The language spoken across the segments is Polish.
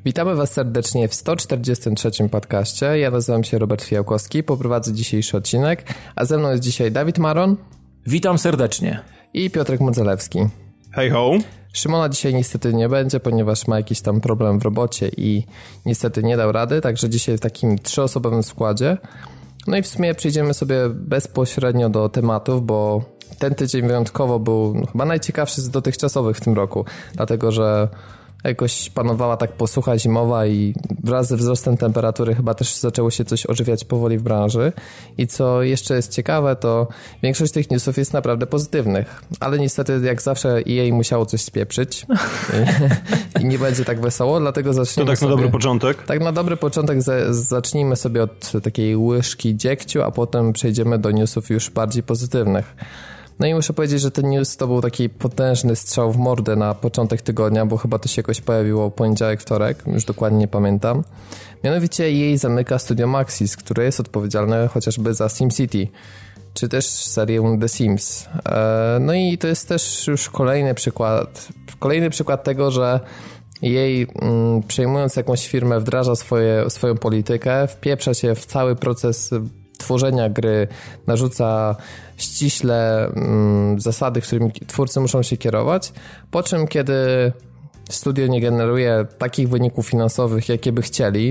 Witamy Was serdecznie w 143. podcaście. Ja nazywam się Robert Fiałkowski, poprowadzę dzisiejszy odcinek, a ze mną jest dzisiaj Dawid Maron. Witam serdecznie. I Piotrek Modzelewski. Hej ho. Szymona dzisiaj niestety nie będzie, ponieważ ma jakiś tam problem w robocie i niestety nie dał rady, także dzisiaj w takim 3-osobowym składzie. No i w sumie przejdziemy sobie bezpośrednio do tematów, bo ten tydzień wyjątkowo był chyba najciekawszy z dotychczasowych w tym roku, dlatego że jakoś panowała tak posłucha zimowa i wraz ze wzrostem temperatury chyba też zaczęło się coś ożywiać powoli w branży. I co jeszcze jest ciekawe, to większość tych newsów jest naprawdę pozytywnych, ale niestety jak zawsze EA musiało coś spieprzyć i nie będzie tak wesoło, dlatego zacznijmy to tak sobie, na dobry początek. Tak na dobry początek zacznijmy sobie od takiej łyżki dziegciu, a potem przejdziemy do newsów już bardziej pozytywnych. No i muszę powiedzieć, że ten news to był taki potężny strzał w mordę na początek tygodnia, bo chyba to się jakoś pojawiło poniedziałek, wtorek, już dokładnie nie pamiętam. Mianowicie EA zamyka studio Maxis, które jest odpowiedzialne chociażby za SimCity, czy też serię The Sims. No i to jest też już kolejny przykład tego, że EA przejmując jakąś firmę wdraża swoją politykę, wpieprza się w cały proces tworzenia gry, narzuca ściśle zasady, którymi twórcy muszą się kierować, po czym kiedy studio nie generuje takich wyników finansowych, jakie by chcieli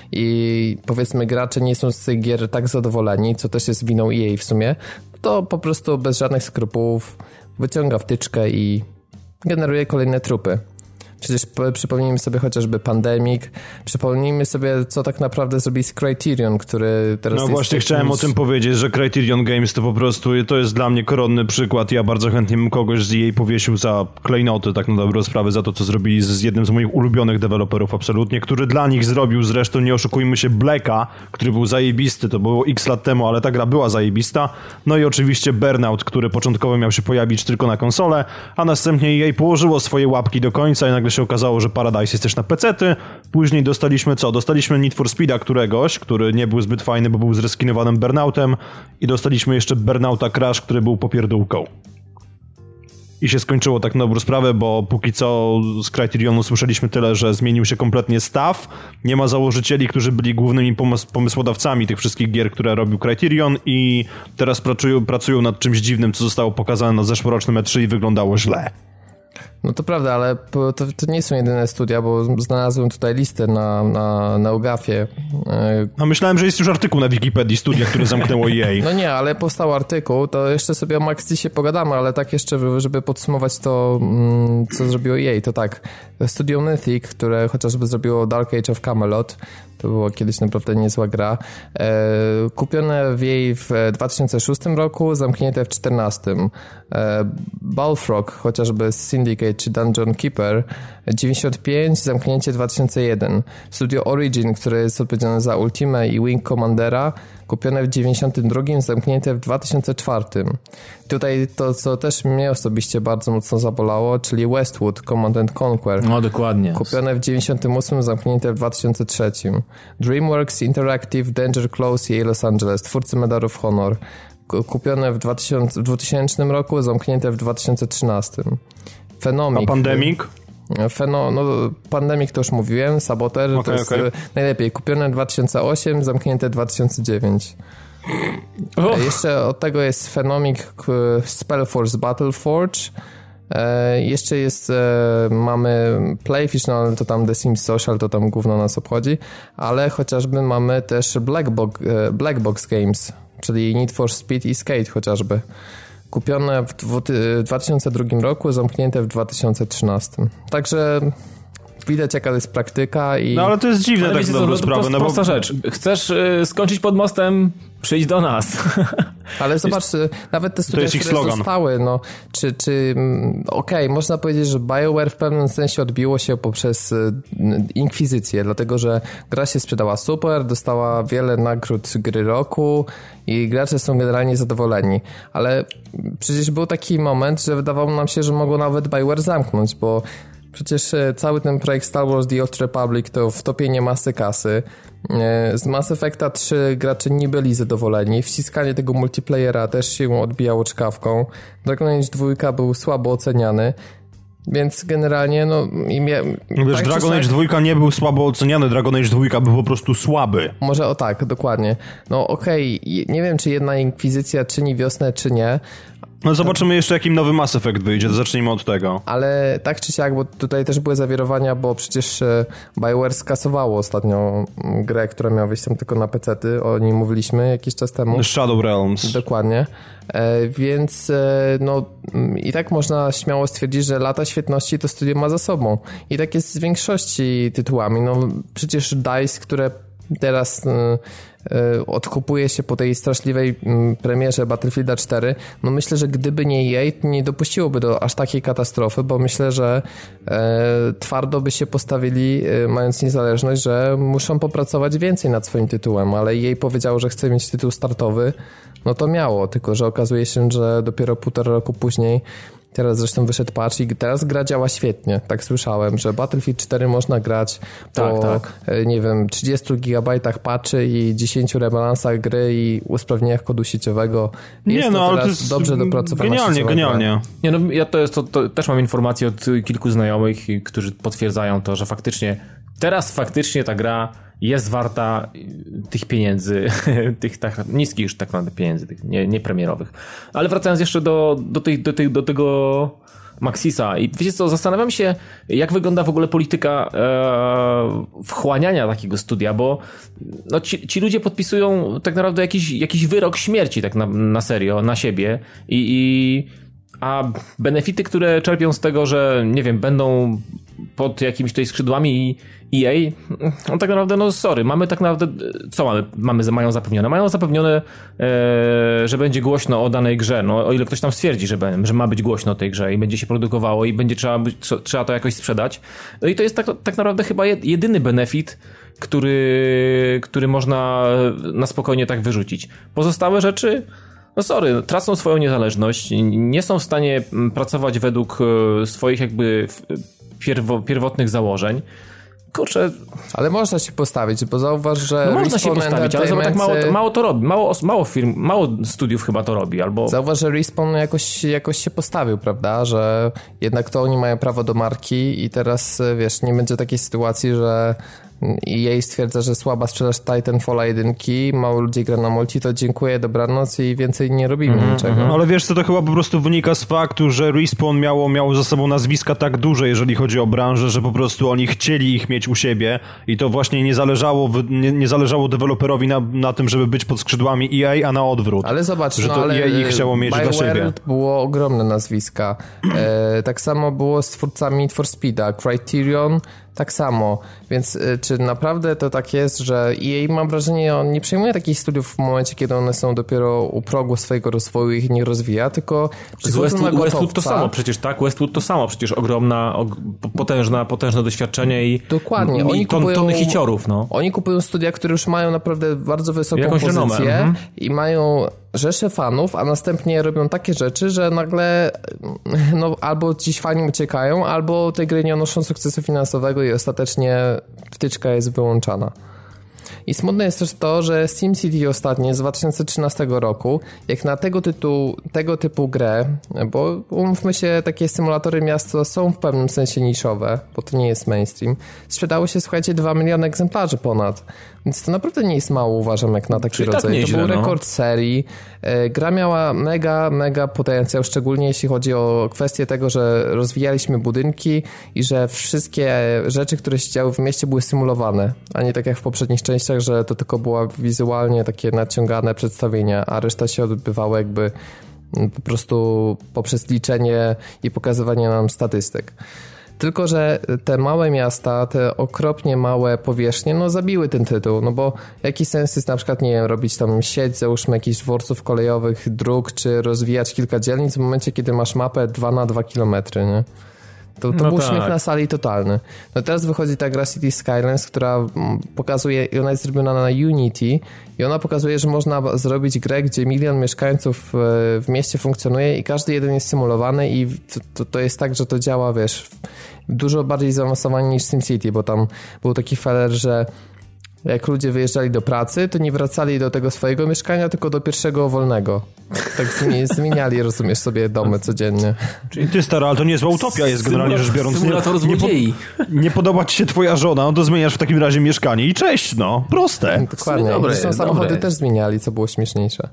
i powiedzmy gracze nie są z tych gier tak zadowoleni, co też jest winą EA w sumie, to po prostu bez żadnych skrupułów wyciąga wtyczkę i generuje kolejne trupy. Przecież przypomnijmy sobie chociażby Pandemic, przypomnijmy sobie, co tak naprawdę zrobi z Criterion, który teraz No właśnie chciałem o tym powiedzieć, że Criterion Games to po prostu, to jest dla mnie koronny przykład. Ja bardzo chętnie bym kogoś z EA powiesił za klejnoty, tak na dobrą sprawę, za to, co zrobili z jednym z moich ulubionych deweloperów absolutnie, który dla nich zrobił zresztą, nie oszukujmy się, Blacka, który był zajebisty, to było x lat temu, ale ta gra była zajebista. No i oczywiście Burnout, który początkowo miał się pojawić tylko na konsolę, a następnie EA położyło swoje łapki do końca i nagle się okazało, że Paradise jest też na pecety. Później dostaliśmy co? Dostaliśmy Need for Speeda któregoś, który nie był zbyt fajny, bo był zreskinowanym Burnoutem i dostaliśmy jeszcze Burnouta Crash, który był popierdółką. I się skończyło tak na dobrą sprawę, bo póki co z Criterionu słyszeliśmy tyle, że zmienił się kompletnie staff. Nie ma założycieli, którzy byli głównymi pomysłodawcami tych wszystkich gier, które robił Criterion i teraz pracują nad czymś dziwnym, co zostało pokazane na zeszłorocznym E3 i wyglądało źle. No to prawda, ale to nie są jedyne studia, bo znalazłem tutaj listę na UGAF-ie. A myślałem, że jest już artykuł na Wikipedii studia, które zamknęło EA. No nie, ale powstał artykuł, to jeszcze sobie o Maxisie pogadamy, ale tak jeszcze, żeby podsumować to, co zrobiło EA, to tak. Studio Mythic, które chociażby zrobiło Dark Age of Camelot, to było kiedyś naprawdę niezła gra. Kupione w jej w 2006 roku, zamknięte w 2014. Balfrog, chociażby Syndicate czy Dungeon Keeper, 95, zamknięcie 2001. Studio Origin, które jest odpowiedzialne za Ultimate i Wing Commandera, kupione w 92, zamknięte w 2004. Tutaj to, co też mnie osobiście bardzo mocno zabolało, czyli Westwood, Command & Conquer. No dokładnie. Kupione w 98, zamknięte w 2003. DreamWorks Interactive, Danger Close i Los Angeles, twórcy Medal of Honor. Kupione w 2000 roku, zamknięte w 2013. Phenomic. A Pandemic? Pandemic to już mówiłem, Saboteur, to jest najlepiej. Kupione w 2008, zamknięte w 2009. Jeszcze od tego jest Phenomic, Spellforce Battleforge. Jeszcze jest, mamy Playfish, no ale to tam The Sims Social, to tam gówno nas obchodzi, ale chociażby mamy też Black Box Games, czyli Need for Speed i Skate chociażby. Kupione w 2002 roku, zamknięte w 2013. Także widać jaka jest praktyka i... No ale to jest dziwne tak na dobrą sprawę. To prosta rzecz. Chcesz skończyć pod mostem, przyjdź do nas. Ale zobacz, nawet te studia, które zostały, no, okej, można powiedzieć, że BioWare w pewnym sensie odbiło się poprzez inkwizycję, dlatego że gra się sprzedała super, dostała wiele nagród gry roku i gracze są generalnie zadowoleni. Ale przecież był taki moment, że wydawało nam się, że mogło nawet BioWare zamknąć, bo przecież cały ten projekt Star Wars The Old Republic to wtopienie masy kasy. Z Mass Effecta 3 gracze nie byli zadowoleni. Wciskanie tego multiplayera też się odbijało czkawką. Dragon Age 2 był słabo oceniany. Więc generalnie, Wiesz, tak Dragon Age 2 nie był słabo oceniany, Dragon Age 2 był po prostu słaby. Może o tak, dokładnie. Okej, nie wiem, czy jedna Inkwizycja czyni wiosnę, czy nie. No zobaczymy jeszcze, jakim nowy Mass Effect wyjdzie, to zacznijmy od tego. Ale tak czy siak, bo tutaj też były zawirowania, bo przecież BioWare skasowało ostatnio grę, która miała wyjść tam tylko na PC-ty, o niej mówiliśmy jakiś czas temu. Shadow Realms. Dokładnie. Więc i tak można śmiało stwierdzić, że lata świetności to studio ma za sobą. I tak jest z większości tytułami. Przecież DICE, które teraz odkupuje się po tej straszliwej premierze Battlefielda 4, myślę, że gdyby nie EA, to nie dopuściłoby do aż takiej katastrofy, bo myślę, że twardo by się postawili, mając niezależność, że muszą popracować więcej nad swoim tytułem, ale EA powiedziało, że chce mieć tytuł startowy, to miało, tylko że okazuje się, że dopiero 1,5 roku później. Teraz zresztą wyszedł patch i teraz gra działa świetnie. Tak słyszałem, że Battlefield 4 można grać po, nie wiem, 30 gigabajtach patchy i 10 rebalansach gry i usprawnieniach kodu sieciowego. Ale to jest dobrze dopracowana. Genialnie. Ja to też mam informacje od kilku znajomych, którzy potwierdzają to, że teraz ta gra jest warta tych pieniędzy, tych tak niskich już tak naprawdę pieniędzy, tych niepremierowych. Ale wracając jeszcze do tego Maxisa i wiecie co, zastanawiam się, jak wygląda w ogóle polityka wchłaniania takiego studia, bo ci ludzie podpisują tak naprawdę jakiś wyrok śmierci tak na serio, na siebie a benefity, które czerpią z tego, że nie wiem, będą pod jakimiś tutaj skrzydłami EA, tak naprawdę, mamy tak naprawdę, co mają zapewnione? Mają zapewnione, że będzie głośno o danej grze, o ile ktoś tam stwierdzi, że ma być głośno o tej grze i będzie się produkowało i będzie trzeba to jakoś sprzedać. I to jest tak naprawdę chyba jedyny benefit, który można na spokojnie tak wyrzucić. Pozostałe rzeczy, tracą swoją niezależność, nie są w stanie pracować według swoich jakby pierwotnych założeń. Kurczę. Ale można się postawić, bo zauważ, że można się postawić, ale tak mało to robi. Mało studiów chyba to robi. Zauważ, że Respawn jakoś się postawił, prawda? Że jednak to oni mają prawo do marki i teraz, wiesz, nie będzie takiej sytuacji, że EA stwierdza, że słaba sprzedaż Titanfalla 1, mało ludzi gra na multi, to dziękuję, dobranoc i więcej nie robimy niczego. Ale wiesz co, to chyba po prostu wynika z faktu, że Respawn miało za sobą nazwiska tak duże, jeżeli chodzi o branżę, że po prostu oni chcieli ich mieć u siebie i to właśnie nie zależało deweloperowi na tym, żeby być pod skrzydłami EA, a na odwrót. Ale zobacz, że to EA ich chciało mieć dla siebie. Było ogromne nazwiska. Tak samo było z twórcami Need for Speeda, Criterion, tak samo, więc czy naprawdę to tak jest, że EA, mam wrażenie, on nie przejmuje takich studiów w momencie, kiedy one są dopiero u progu swojego rozwoju i ich nie rozwija, tylko Westwood to samo przecież, tak? Westwood to samo przecież ogromna, potężne doświadczenie i dokładnie. I tony hiciorów, Oni kupują studia, które już mają naprawdę bardzo wysoką pozycję i mają rzesze fanów, a następnie robią takie rzeczy, że nagle albo ci fani uciekają, albo te gry nie noszą sukcesu finansowego i ostatecznie wtyczka jest wyłączana. I smutne jest też to, że SimCity ostatnie z 2013 roku, jak na tego typu grę, bo umówmy się, takie symulatory miasta są w pewnym sensie niszowe, bo to nie jest mainstream, sprzedało się, słuchajcie, 2 miliony egzemplarzy ponad. Więc to naprawdę nie jest mało, uważam, jak na taki rodzaj. Tak nieźle, to był rekord serii. Gra miała mega potencjał, szczególnie jeśli chodzi o kwestię tego, że rozwijaliśmy budynki i że wszystkie rzeczy, które się działy w mieście, były symulowane, a nie tak jak w poprzednich częściach, że to tylko była wizualnie takie naciągane przedstawienia, a reszta się odbywała jakby po prostu poprzez liczenie i pokazywanie nam statystyk. Tylko że te małe miasta, te okropnie małe powierzchnie, zabiły ten tytuł, bo jaki sens jest na przykład, nie wiem, robić tam sieć, załóżmy jakichś dworców kolejowych, dróg, czy rozwijać kilka dzielnic w momencie, kiedy masz mapę 2x2 kilometry, nie? To był śmiech na sali totalny. Teraz wychodzi ta gra City Skylines, która pokazuje, i ona jest zrobiona na Unity i ona pokazuje, że można zrobić grę, gdzie 1 milion mieszkańców w mieście funkcjonuje i każdy jeden jest symulowany i to jest tak, że to działa, wiesz, dużo bardziej zaawansowanie niż SimCity, bo tam był taki feller, że jak ludzie wyjeżdżali do pracy, to nie wracali do tego swojego mieszkania, tylko do pierwszego wolnego. Tak zmieniali, rozumiesz, sobie domy codziennie. Czyli ty, stary, ale to niezła utopia jest generalnie rzecz biorąc. Symulator złodziei. Nie podoba ci się twoja żona, no to zmieniasz w takim razie mieszkanie i cześć, no. Proste. Dokładnie. Zresztą samochody też zmieniali, co było śmieszniejsze.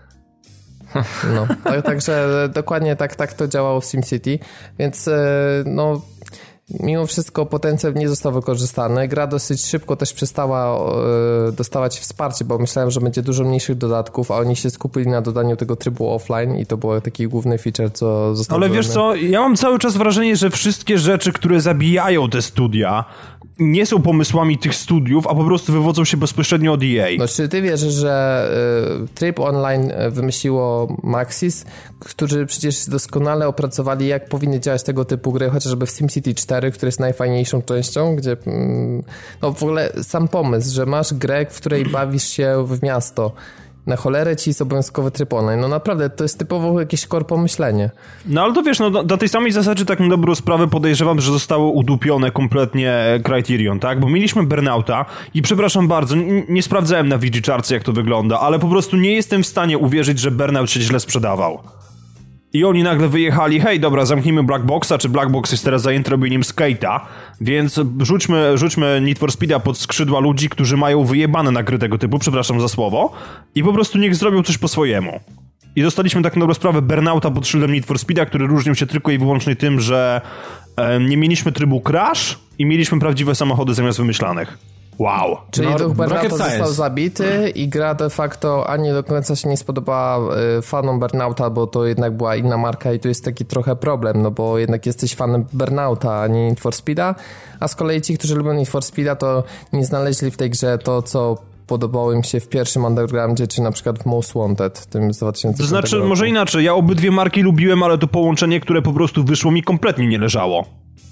No, także dokładnie tak to działało w SimCity, więc no mimo wszystko potencjał nie został wykorzystany. Gra dosyć szybko też przestała dostawać wsparcie, bo myślałem, że będzie dużo mniejszych dodatków, a oni się skupili na dodaniu tego trybu offline i to był taki główny feature, co został Ale dodany. wiesz co, ja mam cały czas wrażenie, że wszystkie rzeczy, które zabijają te studia, nie są pomysłami tych studiów, a po prostu wywodzą się bezpośrednio od EA. No czy ty wierzysz, że tryb online wymyśliło Maxis, którzy przecież doskonale opracowali, jak powinny działać tego typu gry, chociażby w SimCity 4, który jest najfajniejszą częścią, gdzie no w ogóle sam pomysł, że masz grę, w której bawisz się w miasto. Na cholerę ci jest obowiązkowy tryb online. No naprawdę, to jest typowo jakieś korpo myślenie. No ale to wiesz, no do tej samej zasadzie tak na dobrą sprawę podejrzewam, że zostało udupione kompletnie Criterion, tak? Bo mieliśmy Burnouta i przepraszam bardzo, nie sprawdzałem na VG-Chartsie jak to wygląda, ale po prostu nie jestem w stanie uwierzyć, że Burnout się źle sprzedawał. I oni nagle wyjechali, hej, dobra, zamknijmy Black Boxa, czy Black Box jest teraz zajęty robieniem skate'a, więc rzućmy Need for Speed'a pod skrzydła ludzi, którzy mają wyjebane na gry tego typu, przepraszam za słowo, i po prostu niech zrobią coś po swojemu. I dostaliśmy tak na dobrą sprawę Burnouta pod szyldem Need for Speed'a, który różnił się tylko i wyłącznie tym, że nie mieliśmy trybu Crash i mieliśmy prawdziwe samochody zamiast wymyślanych. Wow. Czyli duch Burnouta został zabity i gra de facto ani do końca się nie spodobała fanom Burnouta, bo to jednak była inna marka i tu jest taki trochę problem, no bo jednak jesteś fanem Burnouta, a nie Need for Speed'a, a z kolei ci, którzy lubią Need for Speed'a, to nie znaleźli w tej grze to, co podobało im się w pierwszym Undergroundzie, czy na przykład w Most Wanted, tym z 2005 To znaczy, roku. może inaczej, ja obydwie marki lubiłem, ale to połączenie, które po prostu wyszło mi kompletnie nie leżało.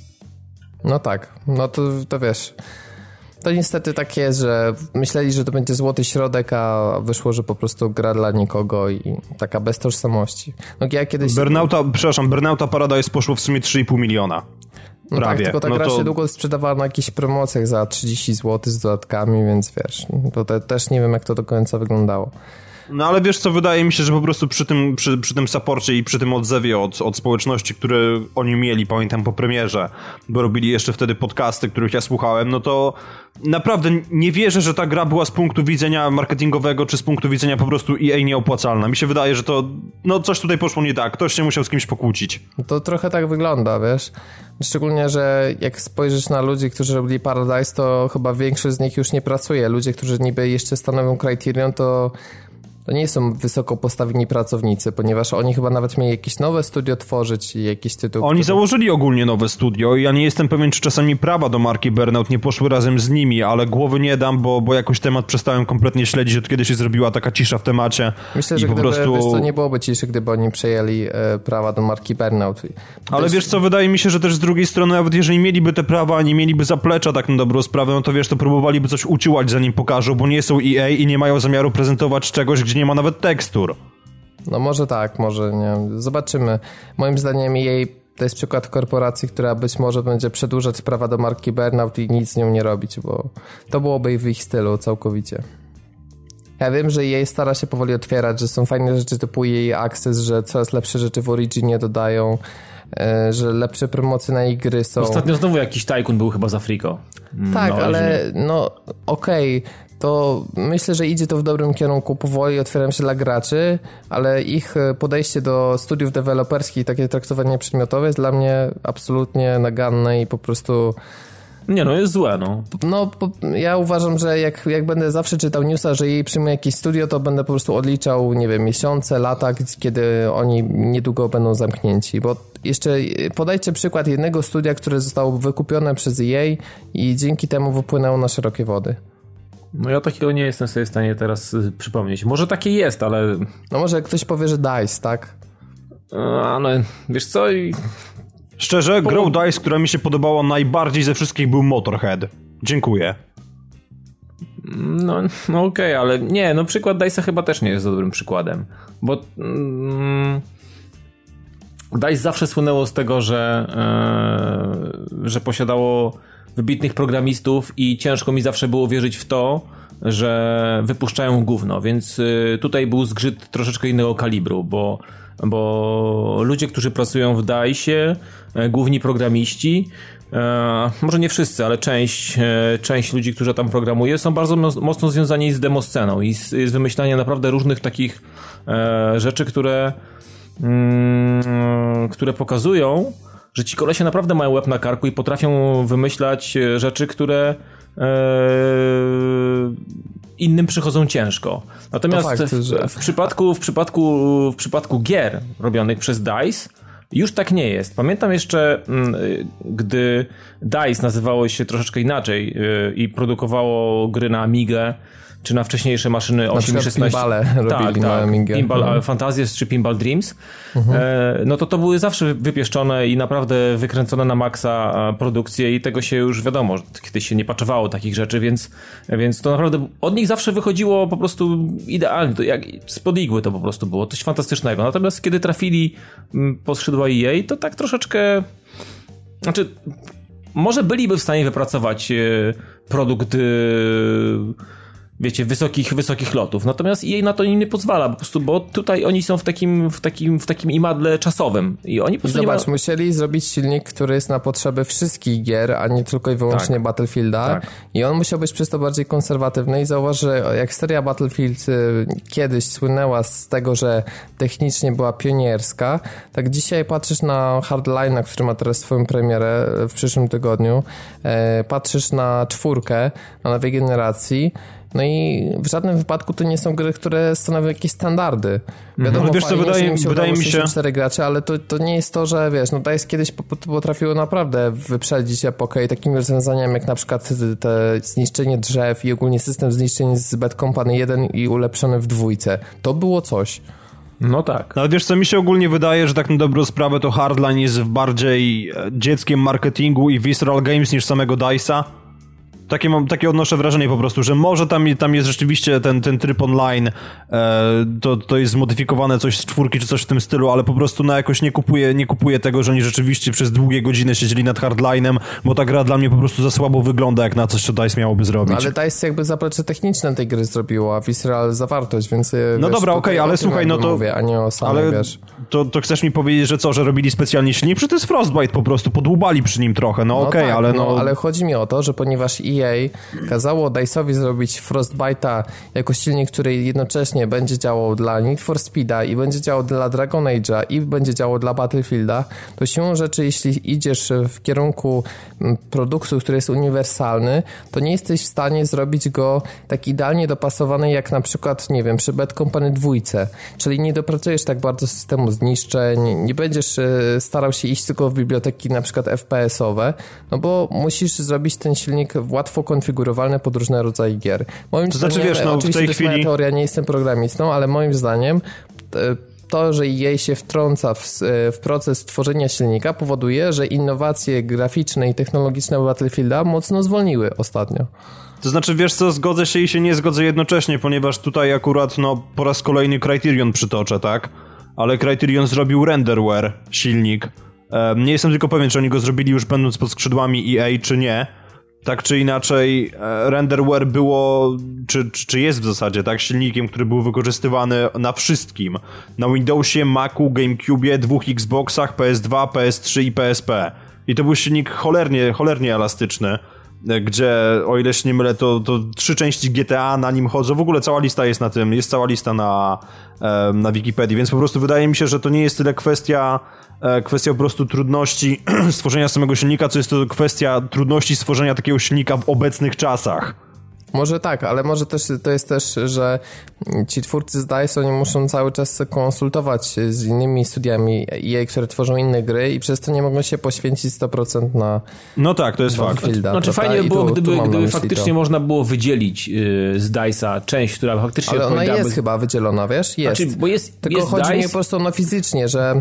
No tak, no to wiesz... To niestety tak jest, że myśleli, że to będzie złoty środek, a wyszło, że po prostu gra dla nikogo i taka bez tożsamości. No ja kiedyś... Burnouta Paradise poszło w sumie 3,5 miliona. No prawie. Tak, tylko ta gra się długo sprzedawała na jakichś promocjach za 30 zł z dodatkami, więc wiesz, to też nie wiem, jak to do końca wyglądało. No ale wiesz co, wydaje mi się, że po prostu przy tym supporcie i przy tym odzewie od społeczności, które oni mieli, pamiętam po premierze, bo robili jeszcze wtedy podcasty, których ja słuchałem, no to naprawdę nie wierzę, że ta gra była z punktu widzenia marketingowego, czy z punktu widzenia po prostu EA nieopłacalna. Mi się wydaje, że to, no coś tutaj poszło nie tak, ktoś się musiał z kimś pokłócić. To trochę tak wygląda, wiesz? Szczególnie, że jak spojrzysz na ludzi, którzy robili Paradise, to chyba większość z nich już nie pracuje. Ludzie, którzy niby jeszcze stanowią Criterion, to nie są wysoko postawieni pracownicy, ponieważ oni chyba nawet mieli jakieś nowe studio tworzyć i jakiś tytuł. Oni założyli ogólnie nowe studio i ja nie jestem pewien, czy czasami prawa do marki Burnout nie poszły razem z nimi, ale głowy nie dam, bo jakoś temat przestałem kompletnie śledzić, od kiedy się zrobiła taka cisza w temacie. Myślę, że wiesz co, nie byłoby ciszy, gdyby oni przejęli prawa do marki Burnout. Ale wiesz co, wydaje mi się, że też z drugiej strony, nawet jeżeli mieliby te prawa, nie mieliby zaplecza tak na dobrą sprawę, no to wiesz, to próbowaliby coś uciłać, zanim pokażą, bo nie są EA i nie mają zamiaru prezentować czegoś, gdzie nie ma nawet tekstur. No może tak, może nie. Zobaczymy. Moim zdaniem jej to jest przykład korporacji, która być może będzie przedłużać prawa do marki Burnout i nic z nią nie robić, bo to byłoby w ich stylu całkowicie. Ja wiem, że jej stara się powoli otwierać, że są fajne rzeczy typu jej Access, że coraz lepsze rzeczy w Originie dodają, że lepsze promocje na jej gry są. Ostatnio znowu jakiś tajkun był chyba z Afriko. Tak, ale no okej. To myślę, że idzie to w dobrym kierunku, powoli otwieram się dla graczy, ale ich podejście do studiów deweloperskich, takie traktowanie przedmiotowe jest dla mnie absolutnie naganne i po prostu... Nie no, jest złe, no. No, ja uważam, że jak będę zawsze czytał newsa, że jej przyjmie jakieś studio, to będę po prostu odliczał, nie wiem, miesiące, lata, kiedy oni niedługo będą zamknięci, bo jeszcze podajcie przykład jednego studia, które zostało wykupione przez EA i dzięki temu wypłynęło na szerokie wody. No ja takiego nie jestem sobie w stanie teraz przypomnieć. Może takie jest, ale... No może ktoś powie, że DICE, tak? No wiesz co... Szczerze, grą DICE, która mi się podobała najbardziej ze wszystkich był Motorhead. Dziękuję. No okej, ale nie, no przykład DICE'a chyba też nie jest dobrym przykładem, bo DICE zawsze słynęło z tego, że posiadało wybitnych programistów i ciężko mi zawsze było wierzyć w to, że wypuszczają gówno, więc tutaj był zgrzyt troszeczkę innego kalibru, bo ludzie, którzy pracują w DICE, główni programiści, może nie wszyscy, ale część ludzi, którzy tam programuje, są bardzo mocno związani z demosceną i z wymyślaniem naprawdę różnych takich rzeczy, które pokazują, że ci kolesie naprawdę mają łeb na karku i potrafią wymyślać rzeczy, które innym przychodzą ciężko. Natomiast fakt, w przypadku gier robionych przez DICE już tak nie jest. Pamiętam jeszcze, gdy DICE nazywało się troszeczkę inaczej i produkowało gry na Amigę, czy na wcześniejsze maszyny 8.16. Pinbale robili na Amigę. Pinball Fantasies czy Pinball Dreams. No to były zawsze wypieszczone i naprawdę wykręcone na maksa produkcje i tego się już wiadomo, kiedyś się nie patchowało takich rzeczy, więc to naprawdę od nich zawsze wychodziło po prostu idealnie. To jak spod igły to po prostu było. Coś fantastycznego. Natomiast kiedy trafili pod skrzydła EA, to tak troszeczkę... Znaczy, może byliby w stanie wypracować produkt... wiecie, wysokich lotów. Natomiast jej na to nie pozwala, po prostu, bo tutaj oni są w takim imadle czasowym i oni po prostu Zobacz, musieli zrobić silnik, który jest na potrzeby wszystkich gier, a nie tylko i wyłącznie Battlefielda i on musiał być przez to bardziej konserwatywny i zauważ, że jak seria Battlefield kiedyś słynęła z tego, że technicznie była pionierska, tak dzisiaj patrzysz na Hardline'a, który ma teraz swoją premierę w przyszłym tygodniu, patrzysz na 4, na nowej generacji, no i w żadnym wypadku to nie są gry, które stanowią jakieś standardy. Wiadomo, wiesz co, wydaje mi się 4 gracze, ale to nie jest to, że wiesz, no DICE kiedyś potrafiło naprawdę wyprzedzić epokę i takimi rozwiązaniami jak na przykład te zniszczenie drzew i ogólnie system zniszczeń z Bad Company 1 i ulepszony w 2. To było coś. No tak. Ale wiesz co, mi się ogólnie wydaje, że tak na dobrą sprawę to Hardline jest bardziej dzieckiem marketingu i Visceral Games niż samego DICE'a. Takie odnoszę wrażenie po prostu, że może tam jest rzeczywiście ten tryb online, to jest zmodyfikowane coś z 4 czy coś w tym stylu, ale po prostu jakoś nie kupuję tego, że oni rzeczywiście przez długie godziny siedzieli nad Hardline'em, bo ta gra dla mnie po prostu za słabo wygląda jak na coś, co DICE miałoby zrobić. Ale DICE jakby zaplecze techniczne tej gry zrobiło, a Visceral zawartość, więc no wiesz, dobra, okej, ale słuchaj, no to... Mówię, a nie o samej, ale wiesz. To chcesz mi powiedzieć, że co, że robili specjalnie silnik? Przecież to jest Frostbite po prostu, podłubali przy nim trochę, okej, tak, ale ale chodzi mi o to, że ponieważ EA kazało DICE'owi zrobić Frostbite'a jako silnik, który jednocześnie będzie działał dla Need for Speed'a i będzie działał dla Dragon Age'a i będzie działał dla Battlefielda, to siłą rzeczy, jeśli idziesz w kierunku produktu, który jest uniwersalny, to nie jesteś w stanie zrobić go tak idealnie dopasowany jak na przykład, nie wiem, przy Bad Company 2, czyli nie dopracujesz tak bardzo systemu zniszczeń, nie będziesz starał się iść tylko w biblioteki na przykład FPS-owe, no bo musisz zrobić ten silnik łatwo konfigurowalny pod różne rodzaje gier. Moim to znaczy, zdaniem, wiesz, oczywiście w tej chwili... to jest moja teoria, nie jestem programistą, ale moim zdaniem to, że EA się wtrąca w proces tworzenia silnika, powoduje, że innowacje graficzne i technologiczne Battlefielda mocno zwolniły ostatnio. To znaczy, wiesz co, zgodzę się i się nie zgodzę jednocześnie, ponieważ tutaj akurat, po raz kolejny Criterion przytoczę, tak? Ale Criterion zrobił Renderware silnik. Nie jestem tylko pewien, czy oni go zrobili już będąc pod skrzydłami EA, czy nie. Tak czy inaczej, Renderware było, czy jest w zasadzie, tak, silnikiem, który był wykorzystywany na wszystkim. Na Windowsie, Macu, GameCube, 2 Xboxach, PS2, PS3 i PSP. I to był silnik cholernie elastyczny, gdzie, o ile się nie mylę, to 3 części GTA na nim chodzą. W ogóle cała lista jest na tym, jest cała lista na Wikipedii, więc po prostu wydaje mi się, że to nie jest tyle kwestia po prostu trudności stworzenia samego silnika, co jest to kwestia trudności stworzenia takiego silnika w obecnych czasach. Może tak, ale może też to jest też, że ci twórcy z DICE, oni muszą cały czas konsultować z innymi studiami EA, które tworzą inne gry i przez to nie mogą się poświęcić 100% na... No tak, to jest fakt. Znaczy fajnie by było, gdyby faktycznie można było wydzielić z DICE'a część, która faktycznie... Ale ona jest chyba wydzielona, wiesz? Jest. Znaczy, bo tylko jest chodzi DICE... mi po prostu fizycznie, że...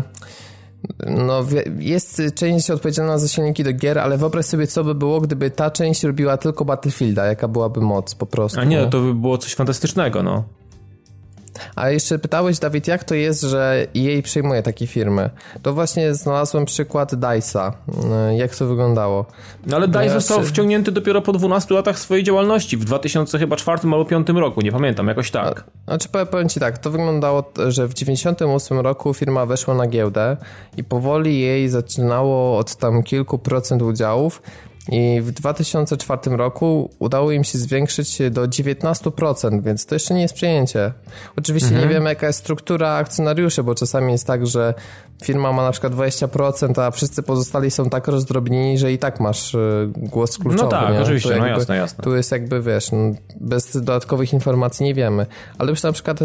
No, jest część odpowiedzialna za silniki do gier, ale wyobraź sobie, co by było, gdyby ta część robiła tylko Battlefielda, jaka byłaby moc po prostu. A nie, to by było coś fantastycznego, no. A jeszcze pytałeś, Dawid, jak to jest, że EA przejmuje takie firmy? To właśnie znalazłem przykład DICE'a. Jak to wyglądało? No ale DICE został wciągnięty dopiero po 12 latach swojej działalności, w 2004 albo 2005 roku, nie pamiętam, jakoś tak. Znaczy powiem ci tak, to wyglądało, że w 98 roku firma weszła na giełdę i powoli jej zaczynało od tam kilku procent udziałów i w 2004 roku udało im się zwiększyć do 19%, więc to jeszcze nie jest przejęcie. Oczywiście nie wiemy, jaka jest struktura akcjonariuszy, bo czasami jest tak, że firma ma na przykład 20%, a wszyscy pozostali są tak rozdrobnieni, że i tak masz głos kluczowy. No tak, nie? oczywiście, no jasne. Tu jest jakby, wiesz, bez dodatkowych informacji nie wiemy. Ale już na przykład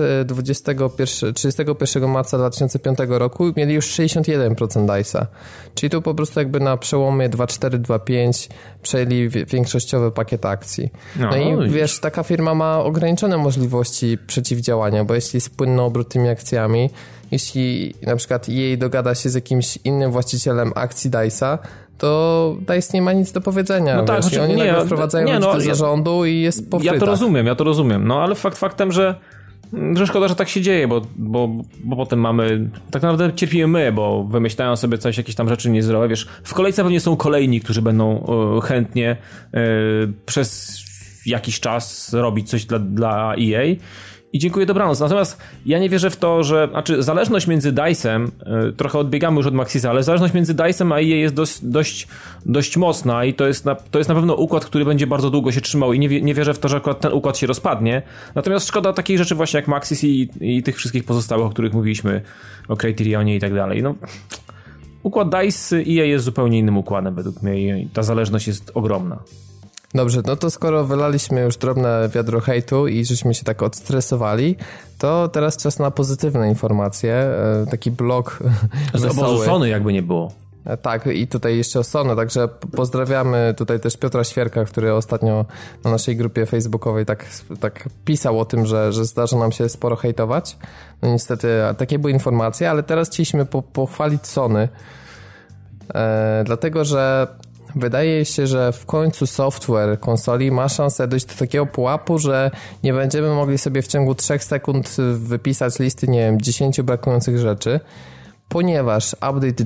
31 marca 2005 roku mieli już 61% DICE'a. Czyli tu po prostu jakby na przełomie 2.4, 2.5 przejęli większościowy pakiet akcji. No i wiesz, taka firma ma ograniczone możliwości przeciwdziałania, bo jeśli spłynną obrót tymi akcjami, jeśli na przykład jej dogada się z jakimś innym właścicielem akcji DICE'a, to DICE nie ma nic do powiedzenia. No tak, wiesz, i oni nagle wprowadzają do zarządu i jest po frytach. Ja to rozumiem, no ale faktem, że szkoda, że tak się dzieje, bo potem mamy, tak naprawdę cierpimy my, bo wymyślają sobie coś, jakieś tam rzeczy niezdrowe, wiesz, w kolejce pewnie są kolejni, którzy będą chętnie przez jakiś czas robić coś dla EA i dziękuję, dobranoc. Natomiast ja nie wierzę w to, że, znaczy zależność między DICE'em, trochę odbiegamy już od Maxisa, ale zależność między DICE'em a EA jest dość mocna i to jest na pewno układ, który będzie bardzo długo się trzymał i nie wierzę w to, że akurat ten układ się rozpadnie. Natomiast szkoda takich rzeczy właśnie jak Maxis i tych wszystkich pozostałych, o których mówiliśmy, o Criterionie i tak dalej. No, układ DICE EA jest zupełnie innym układem według mnie i ta zależność jest ogromna. Dobrze, no to skoro wylaliśmy już drobne wiadro hejtu i żeśmy się tak odstresowali, to teraz czas na pozytywne informacje. Taki blog wesoły. Z Sony jakby nie było. Tak, i tutaj jeszcze o Sony, także pozdrawiamy tutaj też Piotra Świerka, który ostatnio na naszej grupie facebookowej tak pisał o tym, że zdarza nam się sporo hejtować. No niestety takie były informacje, ale teraz chcieliśmy pochwalić Sony, dlatego że wydaje się, że w końcu software konsoli ma szansę dojść do takiego pułapu, że nie będziemy mogli sobie w ciągu 3 sekund wypisać listy, nie wiem, 10 brakujących rzeczy, ponieważ update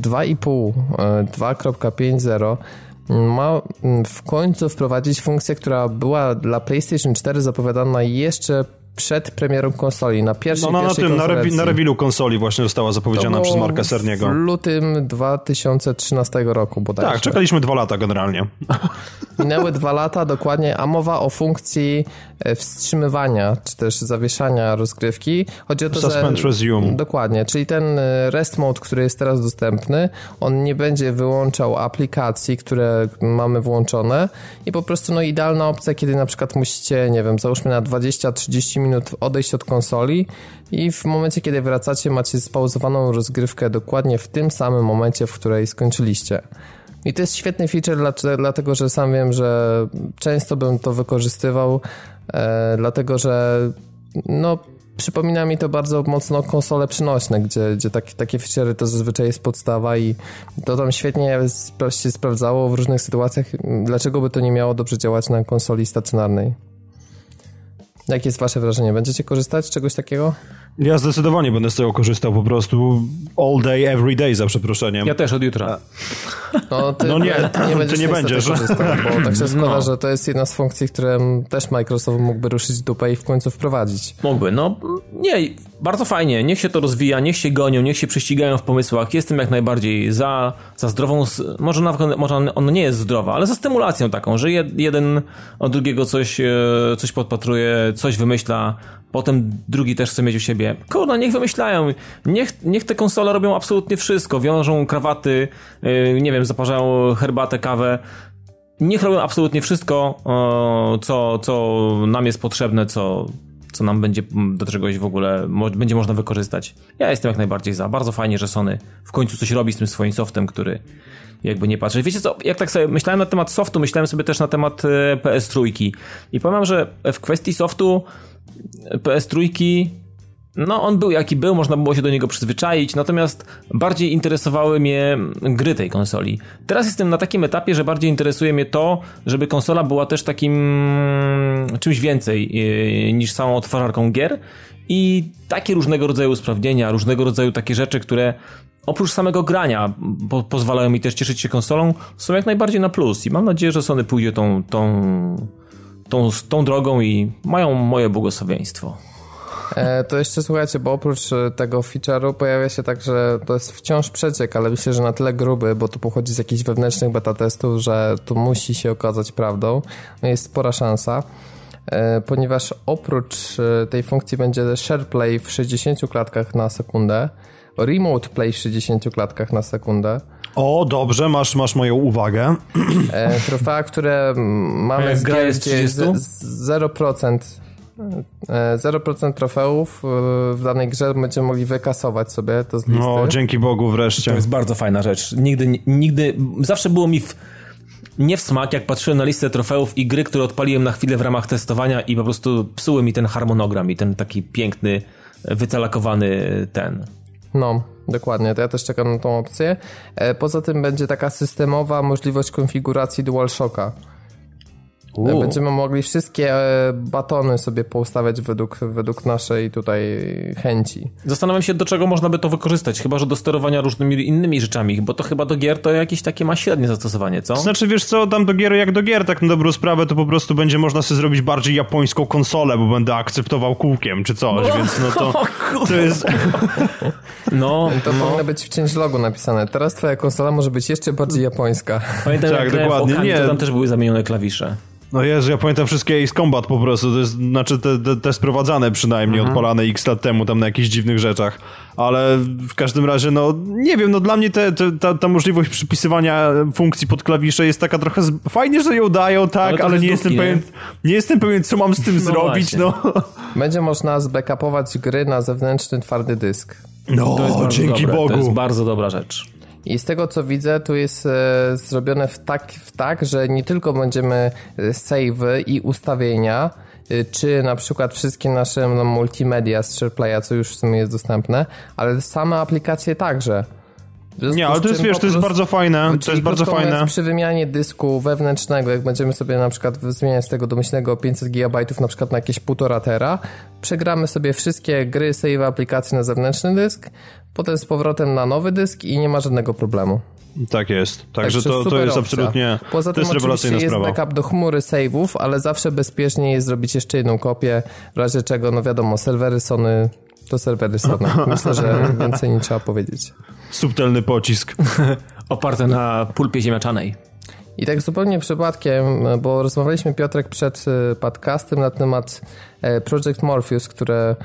2.5.0 ma w końcu wprowadzić funkcję, która była dla PlayStation 4 zapowiadana jeszcze przed premierą konsoli, na pierwszej konferencji. Na rewilu konsoli właśnie została zapowiedziana przez Marka Cerniego. W lutym 2013 roku bodajże. Tak, czekaliśmy 2 lata generalnie. Minęły 2 lata dokładnie, a mowa o funkcji wstrzymywania, czy też zawieszania rozgrywki. Chodzi o to, Suspend resume. Dokładnie, czyli ten rest mode, który jest teraz dostępny, on nie będzie wyłączał aplikacji, które mamy włączone i po prostu idealna opcja, kiedy na przykład musicie, nie wiem, załóżmy na 20-30 minut odejść od konsoli i w momencie, kiedy wracacie, macie spauzowaną rozgrywkę dokładnie w tym samym momencie, w której skończyliście. I to jest świetny feature, dlatego że sam wiem, że często bym to wykorzystywał, dlatego że przypomina mi to bardzo mocno konsole przenośne, gdzie takie feature to zazwyczaj jest podstawa i to tam świetnie się sprawdzało w różnych sytuacjach. Dlaczego by to nie miało dobrze działać na konsoli stacjonarnej? Jakie jest wasze wrażenie? Będziecie korzystać z czegoś takiego? Ja zdecydowanie będę z tego korzystał po prostu all day, every day, za przeproszeniem. Ja też od jutra. Ty nie będziesz korzystał, bo tak się składa, że to jest jedna z funkcji, które też Microsoft mógłby ruszyć dupę i w końcu wprowadzić. Mógłby, nie, bardzo fajnie, niech się to rozwija, niech się gonią, niech się prześcigają w pomysłach. Jestem jak najbardziej za zdrową, może ono nie jest zdrowa, ale za stymulacją taką, że jeden od drugiego coś podpatruje, coś wymyśla, potem drugi też chce mieć u siebie. Kurwa, niech wymyślają. Niech te konsole robią absolutnie wszystko. Wiążą krawaty, nie wiem, zaparzają herbatę, kawę. Niech robią absolutnie wszystko, co nam jest potrzebne, co nam będzie do czegoś w ogóle będzie można wykorzystać. Ja jestem jak najbardziej za. Bardzo fajnie, że Sony w końcu coś robi z tym swoim softem, który jakby nie patrzy. Wiecie co, jak tak sobie myślałem na temat softu, myślałem sobie też na temat PS3 i powiem, że w kwestii softu PS3 on był jaki był, można było się do niego przyzwyczaić, natomiast bardziej interesowały mnie gry tej konsoli. Teraz jestem na takim etapie, że bardziej interesuje mnie to, żeby konsola była też takim czymś więcej niż samą odtwarzarką gier i takie różnego rodzaju usprawnienia, różnego rodzaju takie rzeczy, które oprócz samego grania pozwalają mi też cieszyć się konsolą, są jak najbardziej na plus i mam nadzieję, że Sony pójdzie tą drogą i mają moje błogosławieństwo. To jeszcze słuchajcie, bo oprócz tego feature'u pojawia się tak, że to jest wciąż przeciek, ale myślę, że na tyle gruby, bo to pochodzi z jakichś wewnętrznych beta testów, że to musi się okazać prawdą. No jest spora szansa, ponieważ oprócz tej funkcji będzie SharePlay w 60 klatkach na sekundę, Remote Play w 60 klatkach na sekundę. O, dobrze, masz moją uwagę. Trofea, które mamy z gier, gdzie 0% trofeów w danej grze będziemy mogli wykasować sobie to z listy. No, dzięki Bogu wreszcie. To jest bardzo fajna rzecz. Nigdy zawsze było mi nie w smak, jak patrzyłem na listę trofeów i gry, które odpaliłem na chwilę w ramach testowania i po prostu psuły mi ten harmonogram i ten taki piękny, wycalakowany ten. No, dokładnie, to ja też czekam na tą opcję. Poza tym będzie taka systemowa możliwość konfiguracji DualShocka. Będziemy mogli wszystkie batony sobie poustawiać według naszej tutaj chęci. Zastanawiam się, do czego można by to wykorzystać, chyba że do sterowania różnymi innymi rzeczami, bo to chyba do gier to jakieś takie ma średnie zastosowanie, co? Znaczy, wiesz co, tam do gier jak do gier, tak na dobrą sprawę, to po prostu będzie można sobie zrobić bardziej japońską konsolę, bo będę akceptował kółkiem czy coś, więc no to jest... No, to powinno być w changelogu napisane. Teraz twoja konsola może być jeszcze bardziej japońska. Pamiętam, tak, jak dokładnie. Okami, to tam też były zamienione klawisze. No Jezu, ja pamiętam wszystkie Ace Combat po prostu, to jest, znaczy te sprowadzane przynajmniej, odpalane x lat temu tam na jakichś dziwnych rzeczach, ale w każdym razie, no nie wiem, no dla mnie ta możliwość przypisywania funkcji pod klawisze jest taka trochę, fajnie, że ją dają, tak, ale nie jestem pewien, co mam z tym zrobić, właśnie. no. Będzie można zbackupować gry na zewnętrzny twardy dysk. No, dzięki Bogu. To jest bardzo dobra rzecz. I z tego co widzę, tu jest zrobione tak, że nie tylko będziemy save'y i ustawienia, czy na przykład wszystkie nasze multimedia z SharePlaya, co już w sumie jest dostępne, ale same aplikacje także. Nie, ale to jest, wiesz, to jest bardzo fajne. To jest bardzo fajne. Przy wymianie dysku wewnętrznego, jak będziemy sobie na przykład zmieniać z tego domyślnego 500 GB na przykład na jakieś 1,5 tera, przegramy sobie wszystkie gry, save aplikacje na zewnętrzny dysk, potem z powrotem na nowy dysk i nie ma żadnego problemu. Tak jest. Także to jest absolutnie. Poza tym oczywiście jest sprawa. backup do chmury save'ów, ale zawsze bezpiecznie jest zrobić jeszcze jedną kopię, w razie czego, no wiadomo, serwery Sony to serwery Sony. Myślę, że więcej nie trzeba powiedzieć. Subtelny pocisk. Oparte na pulpie ziemniaczanej. I tak zupełnie przypadkiem, bo rozmawialiśmy, Piotrek, przed podcastem na temat Project Morpheus, które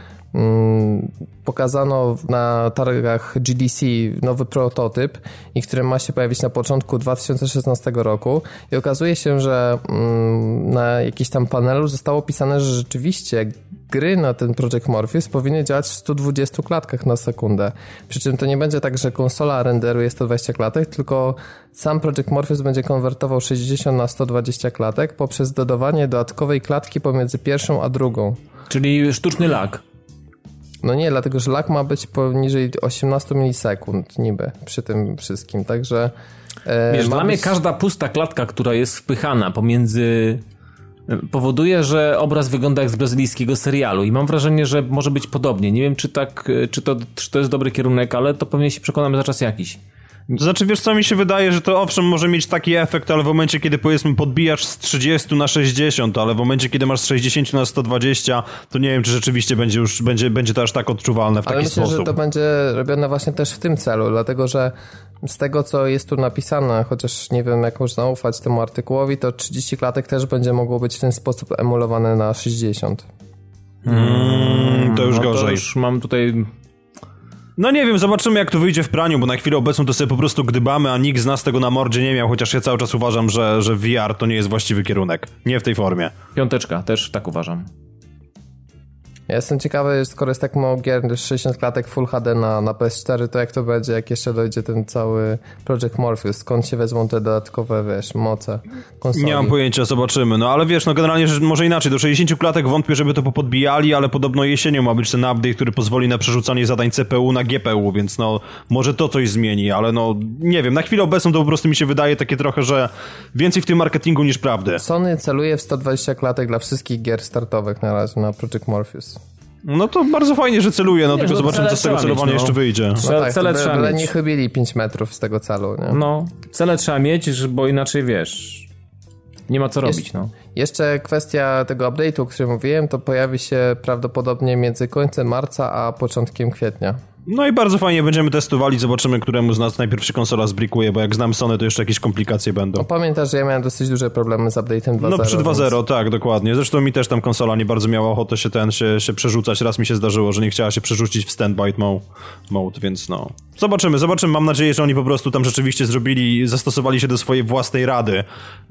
pokazano na targach GDC nowy prototyp i który ma się pojawić na początku 2016 roku i okazuje się, że na jakimś tam panelu zostało opisane, że rzeczywiście gry na ten Project Morpheus powinny działać w 120 klatkach na sekundę. Przy czym to nie będzie tak, że konsola renderuje 120 klatek, tylko sam Project Morpheus będzie konwertował 60 na 120 klatek poprzez dodawanie dodatkowej klatki pomiędzy pierwszą a drugą. Czyli sztuczny lag. No nie, dlatego że lag ma być poniżej 18 milisekund niby przy tym wszystkim, także... Wiesz, dla mnie każda pusta klatka, która jest wpychana pomiędzy... powoduje, że obraz wygląda jak z brazylijskiego serialu i mam wrażenie, że może być podobnie. Nie wiem, czy to jest dobry kierunek, ale to pewnie się przekonamy za czas jakiś. To znaczy, wiesz co, mi się wydaje, że to owszem może mieć taki efekt, ale w momencie, kiedy powiedzmy podbijasz z 30 na 60, ale w momencie, kiedy masz z 60 na 120, to nie wiem, czy rzeczywiście będzie to aż tak odczuwalne w taki sposób. Ale myślę, że to będzie robione właśnie też w tym celu, dlatego że z tego, co jest tu napisane, chociaż nie wiem, jak można ufać temu artykułowi, to 30 klatek też będzie mogło być w ten sposób emulowane na 60. To już gorzej. To już mam tutaj... No nie wiem, zobaczymy jak to wyjdzie w praniu, bo na chwilę obecną to sobie po prostu gdybamy, a nikt z nas tego na mordzie nie miał, chociaż ja cały czas uważam, że VR to nie jest właściwy kierunek. Nie w tej formie. 5, też tak uważam. Ja jestem ciekawy, skoro jest tak mało gier, 60 klatek Full HD na PS4, to jak to będzie, jak jeszcze dojdzie ten cały Project Morpheus, skąd się wezmą te dodatkowe, moce konsoli? Nie mam pojęcia, zobaczymy. No ale wiesz, generalnie, że może inaczej, do 60 klatek wątpię, żeby to popodbijali, ale podobno jesienią ma być ten update, który pozwoli na przerzucanie zadań CPU na GPU, więc może to coś zmieni, ale nie wiem, na chwilę obecną to po prostu mi się wydaje takie trochę, że więcej w tym marketingu niż prawdy. Sony celuje w 120 klatek dla wszystkich gier startowych na razie na Project Morpheus. No to bardzo fajnie, że celuje, tylko zobaczymy, co z tego celowania jeszcze wyjdzie. Cele trzeba ale mieć. nie chybili 5 metrów z tego celu, nie? No, cele trzeba mieć, bo inaczej wiesz, nie ma co robić, Jeszcze kwestia tego update'u, o którym mówiłem, to pojawi się prawdopodobnie między końcem marca a początkiem kwietnia. No i bardzo fajnie będziemy testowali, zobaczymy, któremu z nas najpierw się konsola zbrikuje, bo jak znam Sony, to jeszcze jakieś komplikacje będą. No pamiętasz, że ja miałem dosyć duże problemy z update'em 2.0. No przy 2.0, więc... tak, dokładnie. Zresztą mi też tam konsola nie bardzo miała ochotę się przerzucać. Raz mi się zdarzyło, że nie chciała się przerzucić w standby mode, więc Zobaczymy. Mam nadzieję, że oni po prostu tam rzeczywiście zastosowali się do swojej własnej rady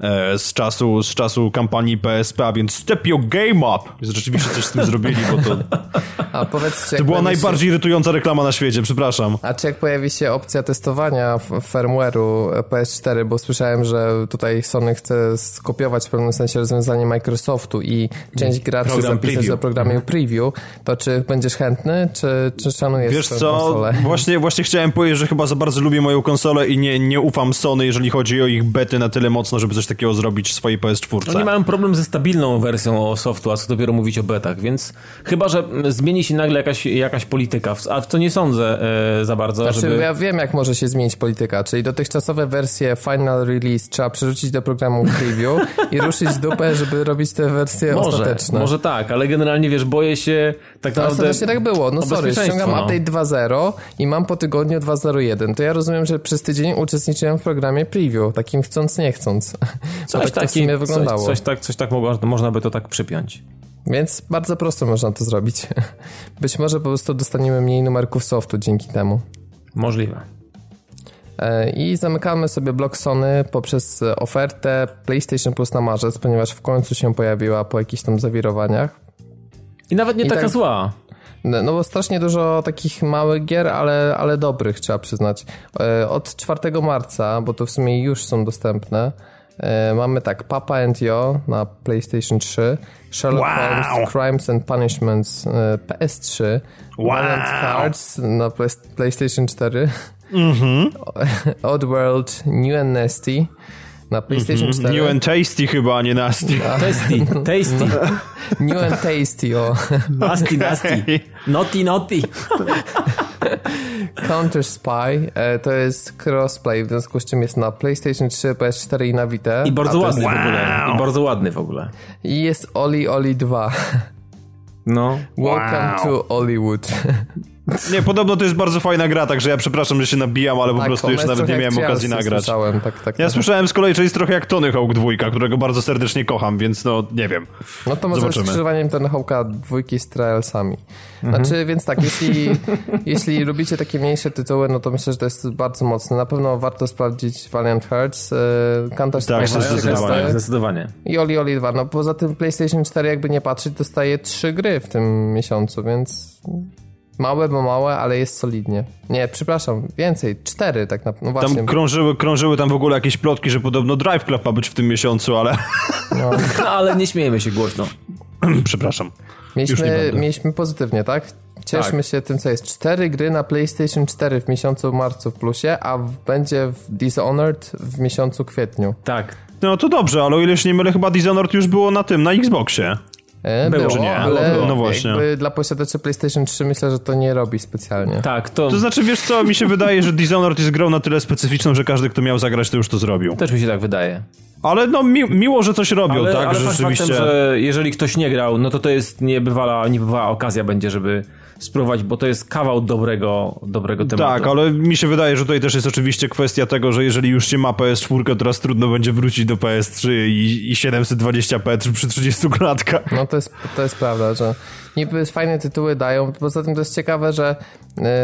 z czasu kampanii PSP, a więc step your game up! Rzeczywiście coś z tym zrobili, bo to... A powiedzcie, to była najbardziej irytująca reklama na świecie, przepraszam. A czy jak pojawi się opcja testowania firmware'u PS4, bo słyszałem, że tutaj Sony chce skopiować w pewnym sensie rozwiązanie Microsoftu i część graczy zapisać do programu preview, to czy będziesz chętny, czy szanujesz Wiesz tę co, konsolę? Właśnie chciałem powiedzieć, że chyba za bardzo lubię moją konsolę i nie ufam Sony, jeżeli chodzi o ich bety na tyle mocno, żeby coś takiego zrobić w swojej PS4. Oni mają problem ze stabilną wersją softu, a co dopiero mówić o betach, więc chyba, że zmieni się nagle jakaś polityka, a w co nie sądzę za bardzo, Znaczy, żeby... ja wiem, jak może się zmienić polityka, czyli dotychczassowe wersje Final Release trzeba przerzucić do programu preview i ruszyć dupę, żeby robić te wersje ostateczne. Może tak, ale generalnie, wiesz, boję się tak to naprawdę... ostatecznie tak było. No sorry, ściągam update 2.0 i mam po tygodniu 2.0.1. To ja rozumiem, że przez tydzień uczestniczyłem w programie preview, takim chcąc, nie chcąc. Coś tak to w sumie wyglądało. Coś tak można by to tak przypiąć. Więc bardzo prosto można to zrobić. Być może po prostu dostaniemy mniej numerków softu dzięki temu. Możliwe. I zamykamy sobie blok Sony poprzez ofertę PlayStation Plus na marzec, ponieważ w końcu się pojawiła po jakichś tam zawirowaniach. I nawet nie taka zła. No bo strasznie dużo takich małych gier, ale dobrych, trzeba przyznać. Od 4 marca, bo to w sumie już są dostępne, mamy tak, Papa and Yo na PlayStation 3, Sherlock Holmes Crimes and Punishments PS3, Valiant Hearts na PlayStation 4, Oddworld New and Nasty na PlayStation 4. New and Tasty chyba, a nie Nasty. Tasty. New and Tasty, o. Nasty. Naughty. Counter Spy to jest crossplay, w związku z czym jest na PlayStation 3, PS4 i na Vita. I bardzo ładny w ogóle. I jest Oli 2. No. Welcome to Hollywood. Nie, podobno to jest bardzo fajna gra, także ja przepraszam, że się nabijam, ale po prostu jeszcze nawet nie miałem okazji nagrać. Ja słyszałem z kolei, że jest trochę jak Tony Hawk 2, którego bardzo serdecznie kocham, więc nie wiem. No to może z skrzyżowaniem Tony Hawka 2 z trialsami. Znaczy, więc tak, jeśli lubicie takie mniejsze tytuły, no to myślę, że to jest bardzo mocne. Na pewno warto sprawdzić Valiant Hearts, Counter Spy. Tak, zdecydowanie. I Oli 2. No poza tym PlayStation 4, jakby nie patrzeć, dostaje 3 gry w tym miesiącu, więc... Małe, bo małe, ale jest solidnie. Nie, przepraszam, więcej, 4 tak naprawdę. No właśnie. Tam krążyły tam w ogóle jakieś plotki, że podobno Drive Club ma być w tym miesiącu, ale... No, ale nie śmiejemy się głośno. Przepraszam. Mieliśmy pozytywnie, tak? Cieszmy się tym, co jest. 4 gry na PlayStation 4 w miesiącu marcu w plusie, a będzie w Dishonored w miesiącu kwietniu. Tak. No to dobrze, ale o ile się nie mylę, chyba Dishonored już było na Xboxie. Było, nie? Ale no właśnie. Dla posiadaczy PlayStation 3 myślę, że to nie robi specjalnie. Tak, to znaczy, wiesz co, mi się wydaje, że Dishonored jest grą na tyle specyficzną, że każdy, kto miał zagrać, to już to zrobił. Też mi się tak wydaje. Ale miło, że coś robią, tak? Ale że rzeczywiście... faktem, że jeżeli ktoś nie grał, no to jest niebywała okazja będzie, żeby spróbować, bo to jest kawał dobrego tematu. Tak, ale mi się wydaje, że tutaj też jest oczywiście kwestia tego, że jeżeli już się ma PS4, to teraz trudno będzie wrócić do PS3 i 720p przy 30 klatkach. No to jest prawda, że niby fajne tytuły dają, poza tym to jest ciekawe, że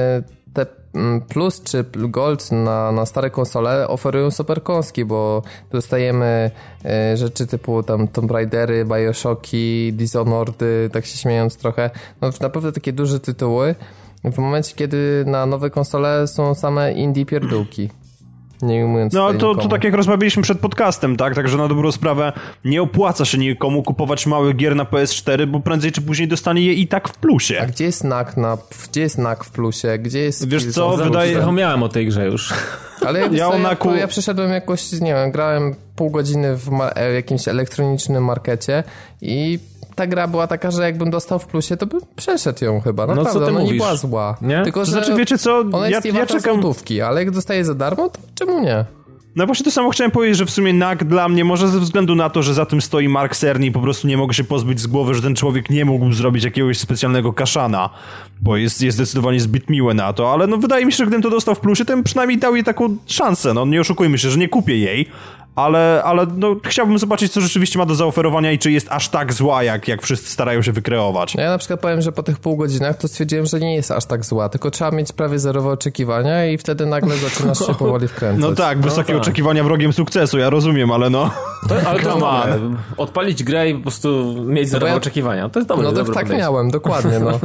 te Plus czy Gold na stare konsole oferują super kąski, bo dostajemy rzeczy typu tam Tomb Raidery, Bioshocki, Dishonored, tak się śmiejąc trochę. No naprawdę takie duże tytuły w momencie, kiedy na nowe konsole są same indie pierdółki. Nie ujmując no to tak jak rozmawialiśmy przed podcastem, tak? Także na dobrą sprawę nie opłaca się nikomu kupować małych gier na PS4, bo prędzej czy później dostanie je i tak w plusie. A gdzie jest NAC w plusie? Gdzie jest... Wiesz co, Zapomniałem o tej grze już. Ale ja przeszedłem jakoś, nie wiem, grałem pół godziny w jakimś elektronicznym markecie i ta gra była taka, że jakbym dostał w plusie, to bym przeszedł ją chyba. Naprawdę, co ty ona mówisz? nie była zła. Nie? Tylko, że znaczy, wiecie co, ona jest ja czekam złotówki, ale jak dostaję za darmo, to czemu nie? No właśnie to samo chciałem powiedzieć, że w sumie NAC dla mnie, może ze względu na to, że za tym stoi Mark Cerny i po prostu nie mogę się pozbyć z głowy, że ten człowiek nie mógł zrobić jakiegoś specjalnego kaszana, bo jest zdecydowanie zbyt miłe na to, ale no wydaje mi się, że gdybym to dostał w plusie, to bym przynajmniej dał jej taką szansę, no nie oszukujmy się, że nie kupię jej, ale no chciałbym zobaczyć, co rzeczywiście ma do zaoferowania i czy jest aż tak zła, jak wszyscy starają się wykreować. Ja na przykład powiem, że po tych pół godzinach to stwierdziłem, że nie jest aż tak zła, tylko trzeba mieć prawie zerowe oczekiwania i wtedy nagle zaczynasz się powoli wkręcać. No tak, wysokie oczekiwania wrogiem sukcesu, ja rozumiem, ale no... Ale to dobre. Odpalić grę i po prostu mieć zerowe oczekiwania. To jest dobre. No to tak podejście. Miałem, dokładnie, no.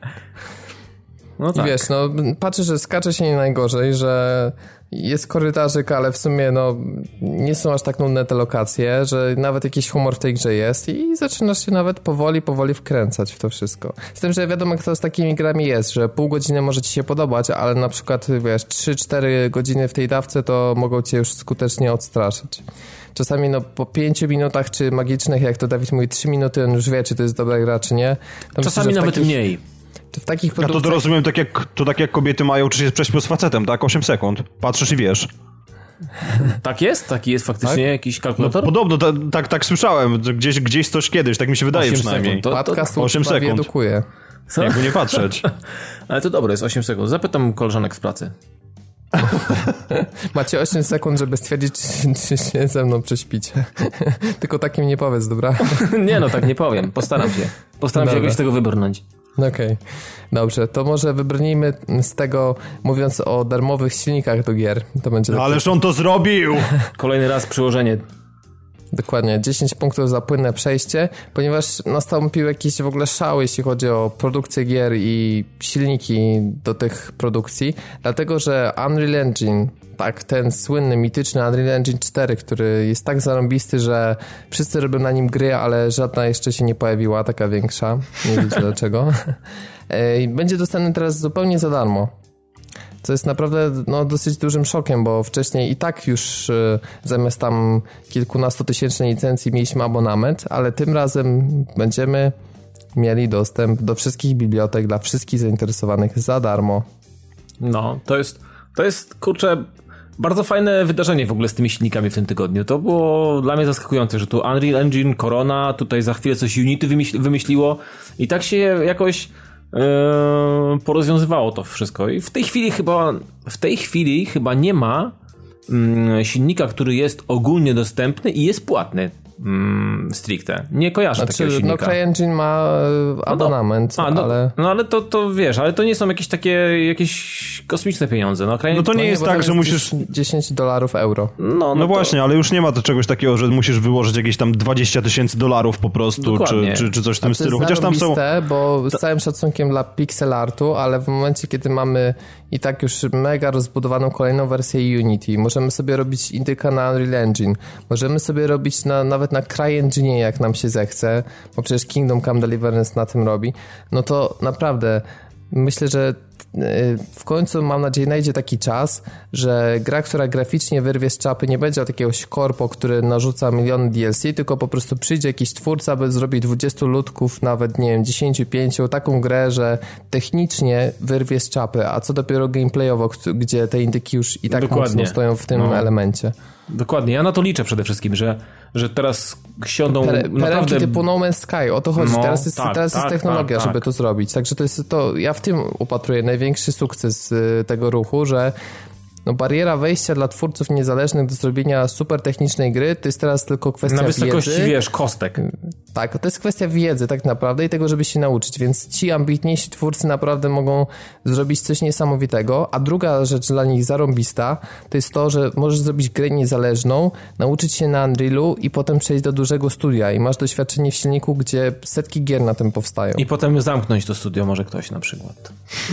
No tak. I wiesz, no patrzę, że skacze się nie najgorzej, że jest korytarzyk, ale w sumie no nie są aż tak nudne te lokacje, że nawet jakiś humor w tej grze jest i zaczynasz się nawet powoli wkręcać w to wszystko. Z tym, że wiadomo, jak to z takimi grami jest, że pół godziny może ci się podobać, ale na przykład, wiesz, 3-4 godziny w tej dawce to mogą cię już skutecznie odstraszyć. Czasami no po 5 minutach, czy magicznych, jak to Dawid mówi, 3 minuty, on już wie, czy to jest dobra gra, czy nie. To czasami myślę, nawet mniej. W takich produkcjach... Ja to rozumiem tak jak kobiety mają, czy się prześpią z facetem, tak? 8 sekund. Patrzysz i wiesz. Tak jest? Taki jest faktycznie tak? Jakiś kalkulator? No, podobno, tak słyszałem. Gdzieś coś kiedyś, tak mi się wydaje przynajmniej. Podcast 8 sekund edukuje. Co? Jakby nie patrzeć. Ale to dobre, jest 8 sekund. Zapytam koleżanek z pracy. Macie 8 sekund, żeby stwierdzić, czy się ze mną prześpicie. Tylko takim nie powiedz, dobra? Nie no, tak nie powiem. Postaram się. Postaram się jakoś z tego wybrnąć. Okej, dobrze, to może wybrnijmy z tego, mówiąc o darmowych silnikach do gier. To będzie Ależ on to zrobił! Kolejny raz przyłożenie. Dokładnie, 10 punktów za płynne przejście, ponieważ nastąpił jakiś w ogóle szał, jeśli chodzi o produkcję gier i silniki do tych produkcji, dlatego że Unreal Engine, tak, ten słynny, mityczny Unreal Engine 4, który jest tak zarąbisty, że wszyscy robią na nim gry, ale żadna jeszcze się nie pojawiła, taka większa, nie wiecie dlaczego, będzie dostępny teraz zupełnie za darmo. Co jest naprawdę no, dosyć dużym szokiem, bo wcześniej i tak już zamiast tam kilkunastotysięcznej licencji mieliśmy abonament, ale tym razem będziemy mieli dostęp do wszystkich bibliotek dla wszystkich zainteresowanych za darmo. No, to jest kurczę, bardzo fajne wydarzenie w ogóle z tymi silnikami w tym tygodniu. To było dla mnie zaskakujące, że tu Unreal Engine, Corona, tutaj za chwilę coś Unity wymyśliło i tak się jakoś porozwiązywało to wszystko. I w tej chwili chyba nie ma silnika, który jest ogólnie dostępny i jest płatny. Stricte. Nie kojarzę takiego silnika. No CryEngine ma abonament, ale... No ale to wiesz, ale to nie są jakieś takie jakieś kosmiczne pieniądze. No to nie jest tak, że musisz... $10 euro. No właśnie, ale już nie ma to czegoś takiego, że musisz wyłożyć jakieś tam $20,000 po prostu, czy coś w tym stylu. Chociaż tam są... bo z całym szacunkiem dla pixel artu, ale w momencie, kiedy mamy i tak już mega rozbudowaną kolejną wersję Unity, możemy sobie robić indyka na Unreal Engine, możemy sobie robić nawet na CryEngine, jak nam się zechce, bo przecież Kingdom Come Deliverance na tym robi, no to naprawdę myślę, że w końcu, mam nadzieję, najdzie taki czas, że gra, która graficznie wyrwie z czapy, nie będzie od jakiegoś korpo, który narzuca miliony DLC, tylko po prostu przyjdzie jakiś twórca, by zrobić 20 ludków, nawet, nie wiem, 10-5, taką grę, że technicznie wyrwie z czapy, a co dopiero gameplayowo, gdzie te indyki już i tak Dokładnie. mocno stoją w tym elemencie. Dokładnie, ja na to liczę przede wszystkim, że teraz siądą naprawdę... typu No Man's Sky, o to chodzi. No, teraz jest technologia, żeby to zrobić. Także ja w tym upatruję największy sukces tego ruchu, że no bariera wejścia dla twórców niezależnych do zrobienia super technicznej gry to jest teraz tylko kwestia wiedzy. Na wysokości, wiesz, kostek. Tak, to jest kwestia wiedzy tak naprawdę i tego, żeby się nauczyć, więc ci ambitniejsi twórcy naprawdę mogą zrobić coś niesamowitego, a druga rzecz dla nich zarąbista to jest to, że możesz zrobić grę niezależną, nauczyć się na Unrealu i potem przejść do dużego studia i masz doświadczenie w silniku, gdzie setki gier na tym powstają. I potem zamknąć to studio może ktoś na przykład.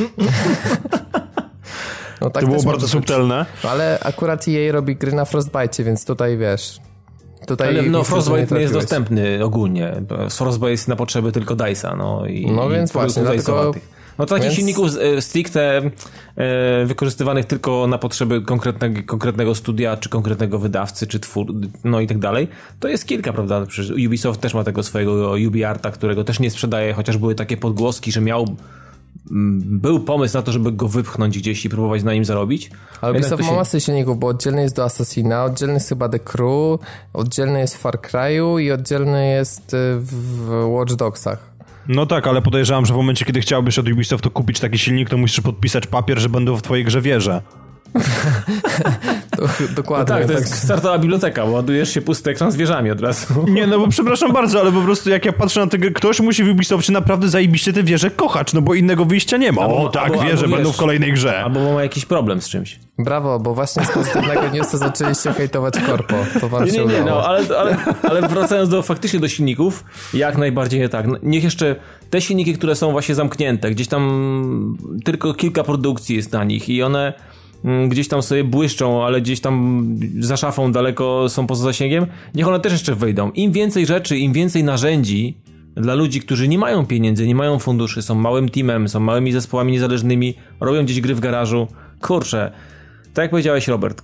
No, tak to było bardzo subtelne. Ale akurat EA robi gry na Frostbite, więc tutaj wiesz... Ale no Frostbite nie jest dostępny ogólnie. Frostbite jest na potrzeby tylko DICE'a. No więc właśnie, dlatego... No to takich silników stricte wykorzystywanych tylko na potrzeby konkretnego studia, czy konkretnego wydawcy, czy no i tak dalej. To jest kilka, prawda? Przecież Ubisoft też ma tego swojego UbiArta, którego też nie sprzedaje, chociaż były takie podgłoski, że był pomysł na to, żeby go wypchnąć gdzieś i próbować na nim zarobić. Ale Ubisoft ma masę silników, bo oddzielny jest do Assassina, oddzielny jest chyba The Crew, oddzielny jest w Far Cry'u i oddzielny jest w Watch Dogsach. No tak, ale podejrzewam, że w momencie, kiedy chciałbyś od Ubisoftu kupić taki silnik, to musisz podpisać papier, że będą w twojej grze wieże. Dokładnie. No tak, to jest startowa biblioteka, ładujesz się pusty ekran z wieżami od razu. Nie, no bo przepraszam bardzo, ale po prostu jak ja patrzę na tego, ktoś musi w Ubisoftie naprawdę zajebiście te wieże kochać, no bo innego wyjścia nie ma. Wieże będą w kolejnej grze. Albo ma jakiś problem z czymś. Brawo, bo właśnie z pozytywnego newsa zaczęliście hejtować korpo. To wam się udało. No, ale wracając faktycznie do silników, jak najbardziej nie tak. Niech jeszcze te silniki, które są właśnie zamknięte, gdzieś tam tylko kilka produkcji jest na nich i one gdzieś tam sobie błyszczą, ale gdzieś tam za szafą daleko są poza zasięgiem, niech one też jeszcze wejdą. Im więcej rzeczy, im więcej narzędzi dla ludzi, którzy nie mają pieniędzy, nie mają funduszy, są małym teamem, są małymi zespołami niezależnymi, robią gdzieś gry w garażu. Kurczę, tak jak powiedziałeś, Robert,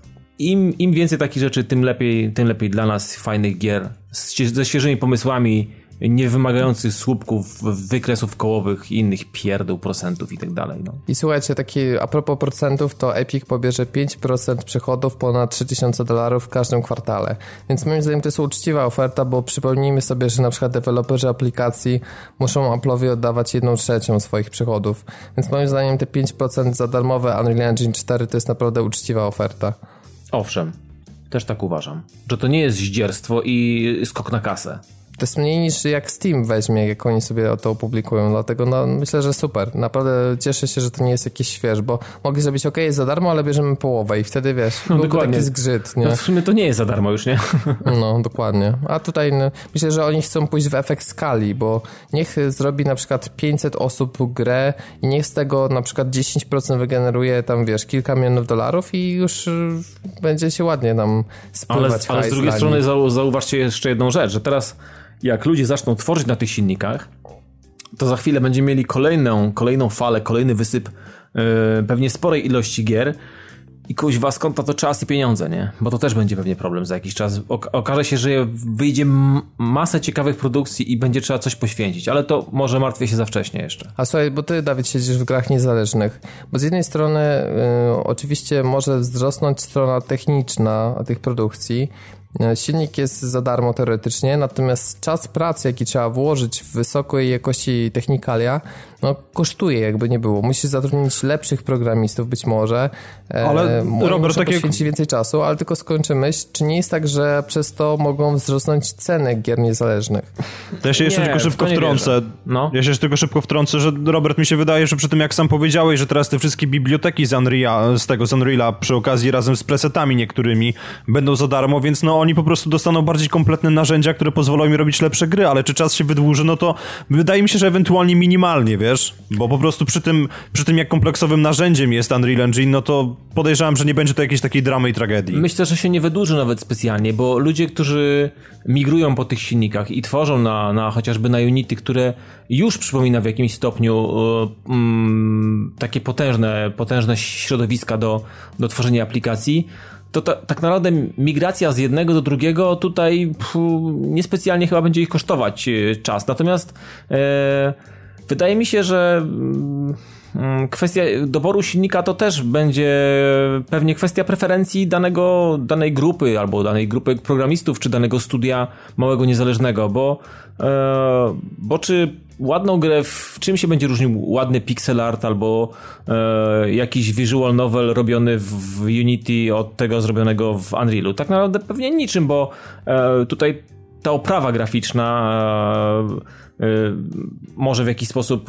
im więcej takich rzeczy, tym lepiej dla nas, fajnych gier, ze świeżymi pomysłami, nie wymagających słupków, wykresów kołowych i innych pierdół, procentów i tak dalej. No. I słuchajcie, a propos procentów, to Epic pobierze 5% przychodów ponad $3000 w każdym kwartale. Więc moim zdaniem to jest uczciwa oferta, bo przypomnijmy sobie, że na przykład deweloperzy aplikacji muszą Apple'owi oddawać 1/3 swoich przychodów. Więc moim zdaniem te 5% za darmowe Unreal Engine 4 to jest naprawdę uczciwa oferta. Owszem, też tak uważam. Że to nie jest zdzierstwo i skok na kasę. To jest mniej niż jak Steam weźmie, jak oni sobie to opublikują, dlatego myślę, że super. Naprawdę cieszę się, że to nie jest jakiś śwież, bo mogli zrobić jest za darmo, ale bierzemy połowę i wtedy wiesz, byłby taki zgrzyt, nie? No w sumie to nie jest za darmo już, nie? No, dokładnie. A tutaj myślę, że oni chcą pójść w efekt skali, bo niech zrobi na przykład 500 osób grę i niech z tego na przykład 10% wygeneruje tam, wiesz, kilka milionów dolarów i już będzie się ładnie tam spływać. Ale z drugiej strony zauważcie jeszcze jedną rzecz, że teraz jak ludzie zaczną tworzyć na tych silnikach, to za chwilę będziemy mieli kolejną falę, kolejny wysyp pewnie sporej ilości gier i kuźwa, skąd na to czas i pieniądze, nie? Bo to też będzie pewnie problem za jakiś czas. Okaże się, że wyjdzie masę ciekawych produkcji i będzie trzeba coś poświęcić, ale to może martwię się za wcześnie jeszcze. A słuchaj, bo ty, Dawid, siedzisz w grach niezależnych, bo z jednej strony oczywiście może wzrosnąć strona techniczna tych produkcji. Silnik jest za darmo teoretycznie, natomiast czas pracy, jaki trzeba włożyć w wysokiej jakości technikalia, kosztuje, jakby nie było. Musisz zatrudnić lepszych programistów być może, ale Robert, poświęcić więcej czasu, ale tylko skończę myśl, czy nie jest tak, że przez to mogą wzrosnąć ceny gier niezależnych? To ja się jeszcze tylko szybko wtrącę. Ja się jeszcze tylko szybko wtrącę, że Robert, mi się wydaje, że przy tym jak sam powiedziałeś, że teraz te wszystkie biblioteki z Unreala przy okazji razem z presetami niektórymi będą za darmo, więc oni po prostu dostaną bardziej kompletne narzędzia, które pozwolą im robić lepsze gry, ale czy czas się wydłuży, to wydaje mi się, że ewentualnie minimalnie, wiesz? Bo po prostu przy tym jak kompleksowym narzędziem jest Unreal Engine, to podejrzewam, że nie będzie to jakiejś takiej dramy i tragedii. Myślę, że się nie wydłuży nawet specjalnie, bo ludzie, którzy migrują po tych silnikach i tworzą na chociażby na Unity, które już przypomina w jakimś stopniu takie potężne środowiska do tworzenia aplikacji, to tak naprawdę migracja z jednego do drugiego tutaj niespecjalnie chyba będzie ich kosztować czas. Natomiast wydaje mi się, że kwestia doboru silnika to też będzie pewnie kwestia preferencji danej grupy albo danej grupy programistów czy danego studia małego niezależnego, bo czy ładną grę, w czym się będzie różnił ładny pixel art albo jakiś visual novel robiony w Unity od tego zrobionego w Unrealu? Tak naprawdę pewnie niczym, bo tutaj ta oprawa graficzna może w jakiś sposób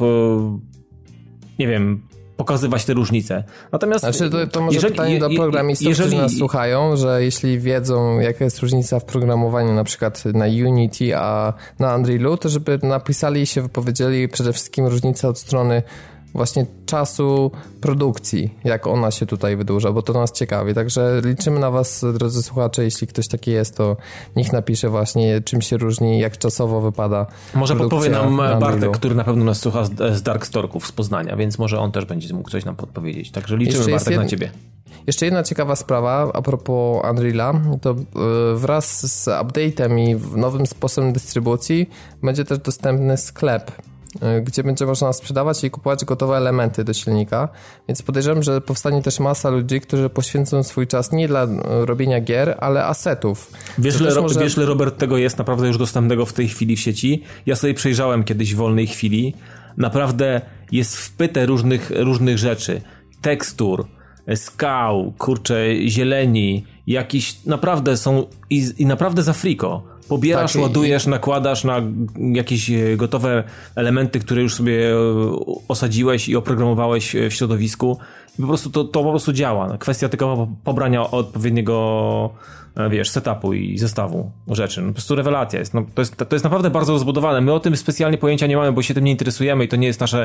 nie wiem, pokazywać te różnice. Natomiast znaczy to może pytanie do programistów, którzy nas słuchają, że jeśli wiedzą, jaka jest różnica w programowaniu na przykład na Unity, a na Unrealu, to żeby napisali i się wypowiedzieli przede wszystkim różnica od strony właśnie czasu produkcji, jak ona się tutaj wydłuża, bo to nas ciekawi. Także liczymy na was, drodzy słuchacze, jeśli ktoś taki jest, to niech napisze właśnie, czym się różni, jak czasowo wypada. Może podpowie nam Bartek, który na pewno nas słucha z Darkstalków z Poznania, więc może on też będzie mógł coś nam podpowiedzieć. Także liczymy, Bartek, na ciebie. Jeszcze jedna ciekawa sprawa a propos Unreala, to wraz z update'em i nowym sposobem dystrybucji będzie też dostępny sklep, gdzie będzie można sprzedawać i kupować gotowe elementy do silnika, więc podejrzewam, że powstanie też masa ludzi, którzy poświęcą swój czas nie dla robienia gier, ale asetów. Wiesz, Robert, tego jest naprawdę już dostępnego w tej chwili w sieci. Ja sobie przejrzałem kiedyś w wolnej chwili. Naprawdę jest wpyte różnych rzeczy. Tekstur, skał, zieleni, jakiś naprawdę są i naprawdę za friko. Pobierasz, tak, ładujesz, nakładasz na jakieś gotowe elementy, które już sobie osadziłeś i oprogramowałeś w środowisku. I po prostu to po prostu działa. Kwestia tylko pobrania odpowiedniego, setupu i zestawu rzeczy. Po prostu rewelacja jest. To jest naprawdę bardzo rozbudowane. My o tym specjalnie pojęcia nie mamy, bo się tym nie interesujemy i to nie jest nasze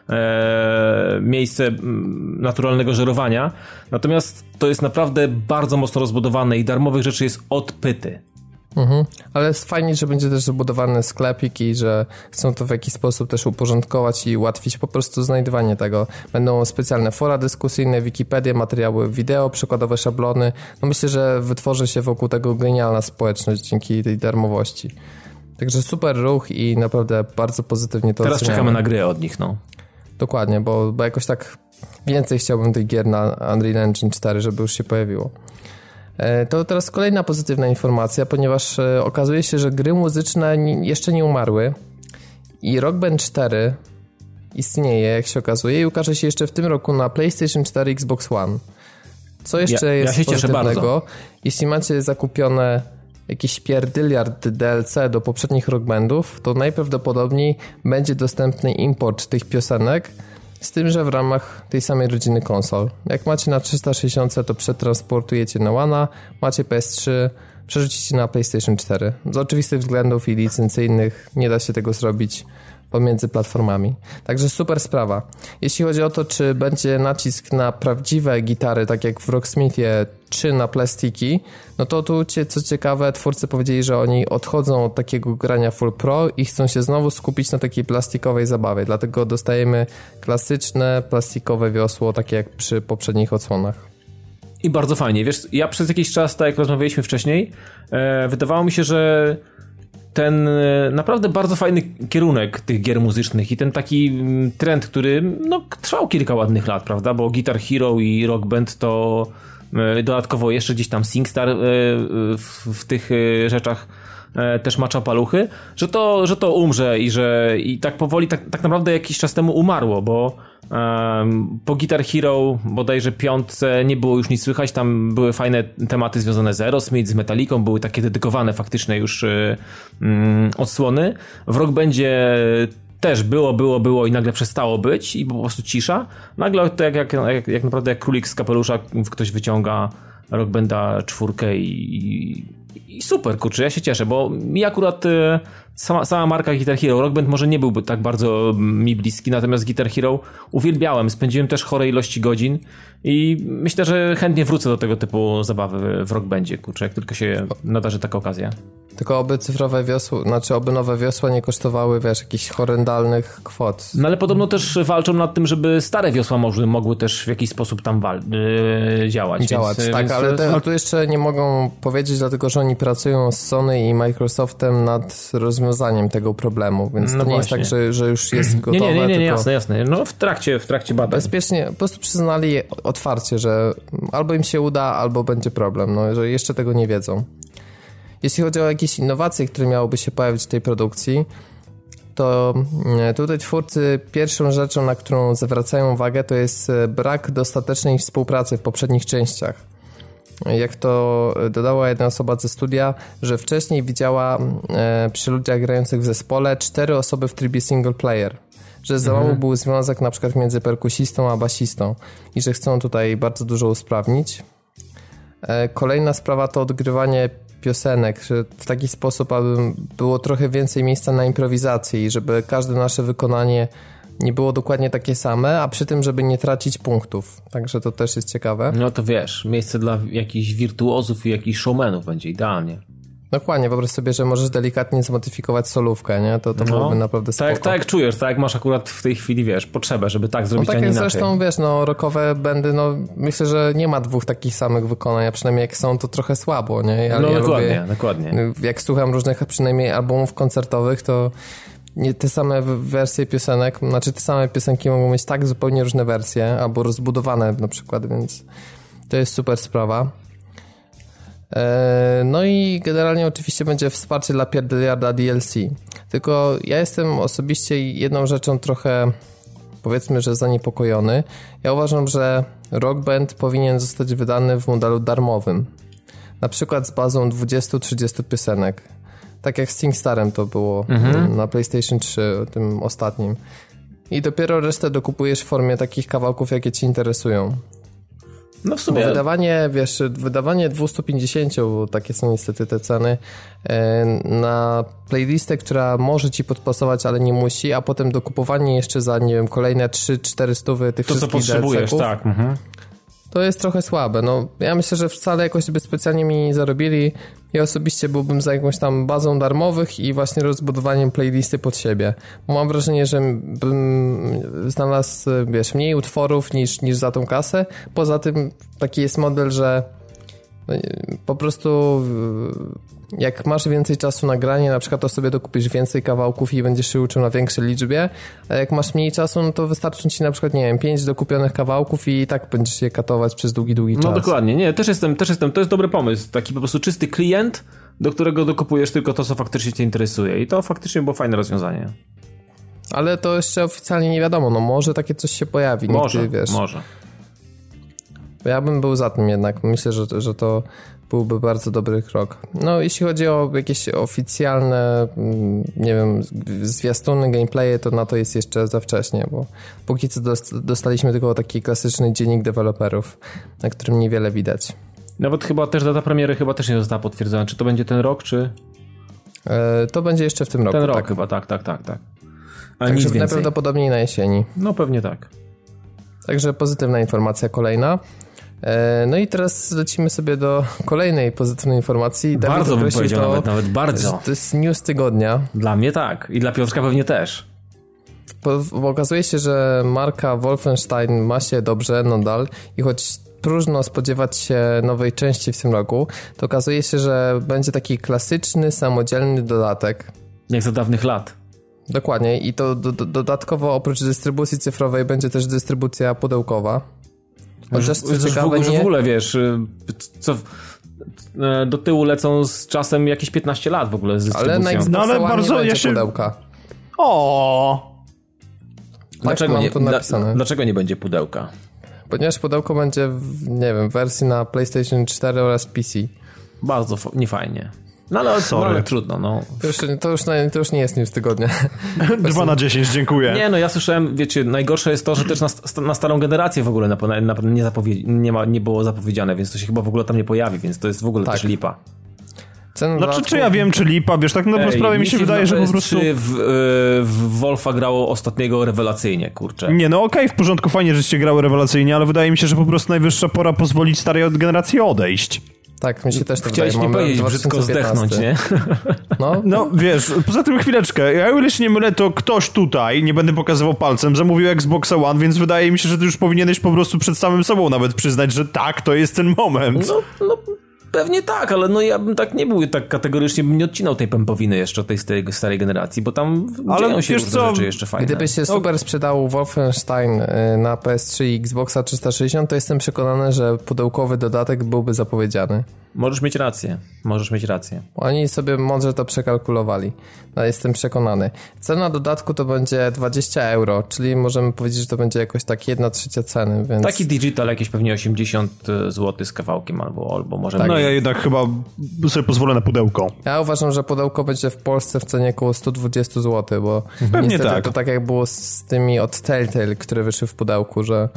miejsce naturalnego żerowania. Natomiast to jest naprawdę bardzo mocno rozbudowane i darmowych rzeczy jest odpyty. Ale jest fajnie, że będzie też zabudowany sklepik i że chcą to w jakiś sposób też uporządkować i ułatwić po prostu znajdywanie tego. Będą specjalne fora dyskusyjne, Wikipedie, materiały wideo, przykładowe szablony. Myślę, że wytworzy się wokół tego genialna społeczność dzięki tej darmowości. Także super ruch i naprawdę bardzo pozytywnie to Teraz oceniamy. Czekamy na grę od nich, no. Dokładnie, bo jakoś tak więcej chciałbym tych gier na Unreal Engine 4, żeby już się pojawiło. To teraz kolejna pozytywna informacja, ponieważ okazuje się, że gry muzyczne jeszcze nie umarły i Rock Band 4 istnieje, jak się okazuje, i ukaże się jeszcze w tym roku na PlayStation 4 i Xbox One. Co jeszcze jest pozytywnego? Jeśli macie zakupione jakiś pierdyliard DLC do poprzednich Rock Bandów, to najprawdopodobniej będzie dostępny import tych piosenek, z tym, że w ramach tej samej rodziny konsol. Jak macie na 360, to przetransportujecie na One'a, macie PS3, przerzucicie na PlayStation 4. Z oczywistych względów i licencyjnych nie da się tego zrobić pomiędzy platformami. Także super sprawa. Jeśli chodzi o to, czy będzie nacisk na prawdziwe gitary, tak jak w Rocksmithie, czy na plastiki, no to tu, co ciekawe, twórcy powiedzieli, że oni odchodzą od takiego grania full pro i chcą się znowu skupić na takiej plastikowej zabawie. Dlatego dostajemy klasyczne, plastikowe wiosło, takie jak przy poprzednich odsłonach. I bardzo fajnie. Wiesz, ja przez jakiś czas, tak jak rozmawialiśmy wcześniej, wydawało mi się, że ten naprawdę bardzo fajny kierunek tych gier muzycznych i ten taki trend, który trwał kilka ładnych lat, prawda, bo Guitar Hero i Rock Band to dodatkowo jeszcze gdzieś tam SingStar w tych rzeczach też macza paluchy, że to umrze i tak powoli tak naprawdę jakiś czas temu umarło, bo po Guitar Hero bodajże 5 nie było już nic słychać, tam były fajne tematy związane z Aerosmith, z Metallicą, były takie dedykowane faktycznie już odsłony. W Rock Bandzie też było i nagle przestało być i po prostu cisza. Nagle to jak naprawdę jak królik z kapelusza ktoś wyciąga Rock Banda 4 i super, kurczę, ja się cieszę, bo mi akurat sama marka Guitar Hero, Rock Band może nie byłby tak bardzo mi bliski, natomiast Guitar Hero uwielbiałem, spędziłem też chore ilości godzin i myślę, że chętnie wrócę do tego typu zabawy w Rock Bandzie, kurczę, jak tylko się nadarzy taka okazja. Tylko oby cyfrowe wiosła, oby nowe wiosła nie kosztowały, jakichś horrendalnych kwot. No ale podobno też walczą nad tym, żeby stare wiosła mogły też w jakiś sposób tam działać. Tak, ale tu jeszcze nie mogą powiedzieć, dlatego że oni pracują z Sony i Microsoftem nad rozwiązaniem tego problemu, więc to nie jest tak, że już jest gotowe. Nie, tylko jasne. No w trakcie badań. Bezpiecznie, po prostu przyznali otwarcie, że albo im się uda, albo będzie problem, że jeszcze tego nie wiedzą. Jeśli chodzi o jakieś innowacje, które miałyby się pojawić w tej produkcji, to tutaj twórcy pierwszą rzeczą, na którą zwracają uwagę, to jest brak dostatecznej współpracy w poprzednich częściach. Jak to dodała jedna osoba ze studia, że wcześniej widziała przy ludziach grających w zespole 4 osoby w trybie single player. Że za mało był związek na przykład między perkusistą a basistą i że chcą tutaj bardzo dużo usprawnić. Kolejna sprawa to odgrywanie piosenek, że w taki sposób, aby było trochę więcej miejsca na improwizację i żeby każde nasze wykonanie nie było dokładnie takie same, a przy tym, żeby nie tracić punktów. Także to też jest ciekawe. No to wiesz, miejsce dla jakichś wirtuozów i jakichś showmanów będzie idealnie. Dokładnie, wyobraź sobie, że możesz delikatnie zmodyfikować solówkę, nie? To byłoby naprawdę spoko. Tak jak czujesz, tak jak masz akurat w tej chwili, wiesz, potrzebę, żeby tak zrobić, a nie inaczej. Tak jak zresztą, wiesz, rockowe bandy, myślę, że nie ma 2 takich samych wykonań, a przynajmniej jak są, to trochę słabo, nie? Ja dokładnie. Jak słucham różnych przynajmniej albumów koncertowych, to nie te same wersje piosenek, znaczy te same piosenki mogą mieć tak zupełnie różne wersje, albo rozbudowane na przykład, więc to jest super sprawa. No i generalnie oczywiście będzie wsparcie dla pierdyliarda DLC. Tylko ja jestem osobiście jedną rzeczą trochę, powiedzmy, że zaniepokojony. Ja uważam, że Rock Band powinien zostać wydany w modelu darmowym. Na przykład z bazą 20-30 piosenek. Tak jak z SingStarem to było na PlayStation 3, tym ostatnim. I dopiero resztę dokupujesz w formie takich kawałków, jakie ci interesują. No w sumie. Wydawanie 250, bo takie są niestety te ceny, na playlistę, która może ci podpasować, ale nie musi, a potem dokupowanie jeszcze za, nie wiem, kolejne 300-400 tych to, wszystkich co potrzebujesz, tak. To jest trochę słabe. Ja myślę, że wcale jakoś by specjalnie mi nie zarobili. Ja osobiście byłbym za jakąś tam bazą darmowych i właśnie rozbudowaniem playlisty pod siebie. Bo mam wrażenie, że bym znalazł, mniej utworów niż za tą kasę. Poza tym taki jest model, że po prostu jak masz więcej czasu na granie, na przykład to sobie dokupisz więcej kawałków i będziesz się uczył na większej liczbie, a jak masz mniej czasu, no to wystarczy ci na przykład, 5 dokupionych kawałków i tak będziesz je katować przez długi czas. No dokładnie, nie, też jestem, to jest dobry pomysł, taki po prostu czysty klient, do którego dokupujesz tylko to, co faktycznie cię interesuje i to faktycznie było fajne rozwiązanie. Ale to jeszcze oficjalnie nie wiadomo, może takie coś się pojawi. Może. Ja bym był za tym jednak, myślę, że to byłby bardzo dobry krok. Jeśli chodzi o jakieś oficjalne, zwiastuny, gameplaye, to na to jest jeszcze za wcześnie, bo póki co dostaliśmy tylko taki klasyczny dziennik deweloperów, na którym niewiele widać. Nawet chyba też data premiery też nie została potwierdzona. Czy to będzie ten rok, czy... To będzie jeszcze w tym roku. Ten rok chyba, tak. Ale nic więcej. Najprawdopodobniej na jesieni. No pewnie tak. Także pozytywna informacja kolejna. No i teraz lecimy sobie do kolejnej pozytywnej informacji. Bardzo bym powiedział, nawet bardzo. To jest news tygodnia. Dla mnie tak. I dla Piotrka pewnie też. Bo okazuje się, że marka Wolfenstein ma się dobrze nadal i choć próżno spodziewać się nowej części w tym roku, to okazuje się, że będzie taki klasyczny, samodzielny dodatek. Jak za dawnych lat. Dokładnie. I to dodatkowo oprócz dystrybucji cyfrowej będzie też dystrybucja pudełkowa. Chociaż co ciekawe, w ogóle wiesz, do tyłu lecą z czasem jakieś 15 lat w ogóle z dystrybucją. Ale bardzo nie będzie pudełka. Dlaczego nie będzie pudełka? Ponieważ pudełko będzie w wersji na PlayStation 4 oraz PC. Bardzo niefajnie. Ale trudno, To już nie jest news tygodnia. 2/10, dziękuję. Nie, ja słyszałem, wiecie, najgorsze jest to, że też na starą generację w ogóle nie było zapowiedziane, więc to się chyba w ogóle tam nie pojawi, więc to jest w ogóle też lipa. Czy ja wiem, czy lipa, wiesz, tak na dobrą sprawę mi się wydaje, że po prostu... w Wolfa grało ostatniego rewelacyjnie, kurczę. Nie, okej, w porządku, fajnie, żeście grały rewelacyjnie, ale wydaje mi się, że po prostu najwyższa pora pozwolić starej generacji odejść. Tak, mi się też to Chciałeś wydaje. nie powiedzieć, brzydko zdechnąć, nie? No, wiesz, poza tym chwileczkę, ja o ile się nie mylę, to ktoś tutaj, nie będę pokazywał palcem, zamówił Xboxa One, więc wydaje mi się, że ty już powinieneś po prostu przed samym sobą nawet przyznać, że tak, to jest ten moment. Pewnie tak, ale no ja bym tak nie był, tak kategorycznie bym nie odcinał tej pępowiny jeszcze od tej starej generacji, bo tam dzieją się różne rzeczy jeszcze fajne. Gdyby się super sprzedał Wolfenstein na PS3 i Xboxa 360, to jestem przekonany, że pudełkowy dodatek byłby zapowiedziany. Możesz mieć rację. Oni sobie mądrze to przekalkulowali. No, jestem przekonany. Cena dodatku to będzie 20 euro, czyli możemy powiedzieć, że to będzie jakoś tak 1/3 ceny, więc... Taki digital jakieś pewnie 80 zł z kawałkiem albo może... Tak. No ja jednak chyba sobie pozwolę na pudełko. Ja uważam, że pudełko będzie w Polsce w cenie około 120 zł, bo pewnie niestety tak. To tak jak było z tymi od Telltale, które wyszły w pudełku, że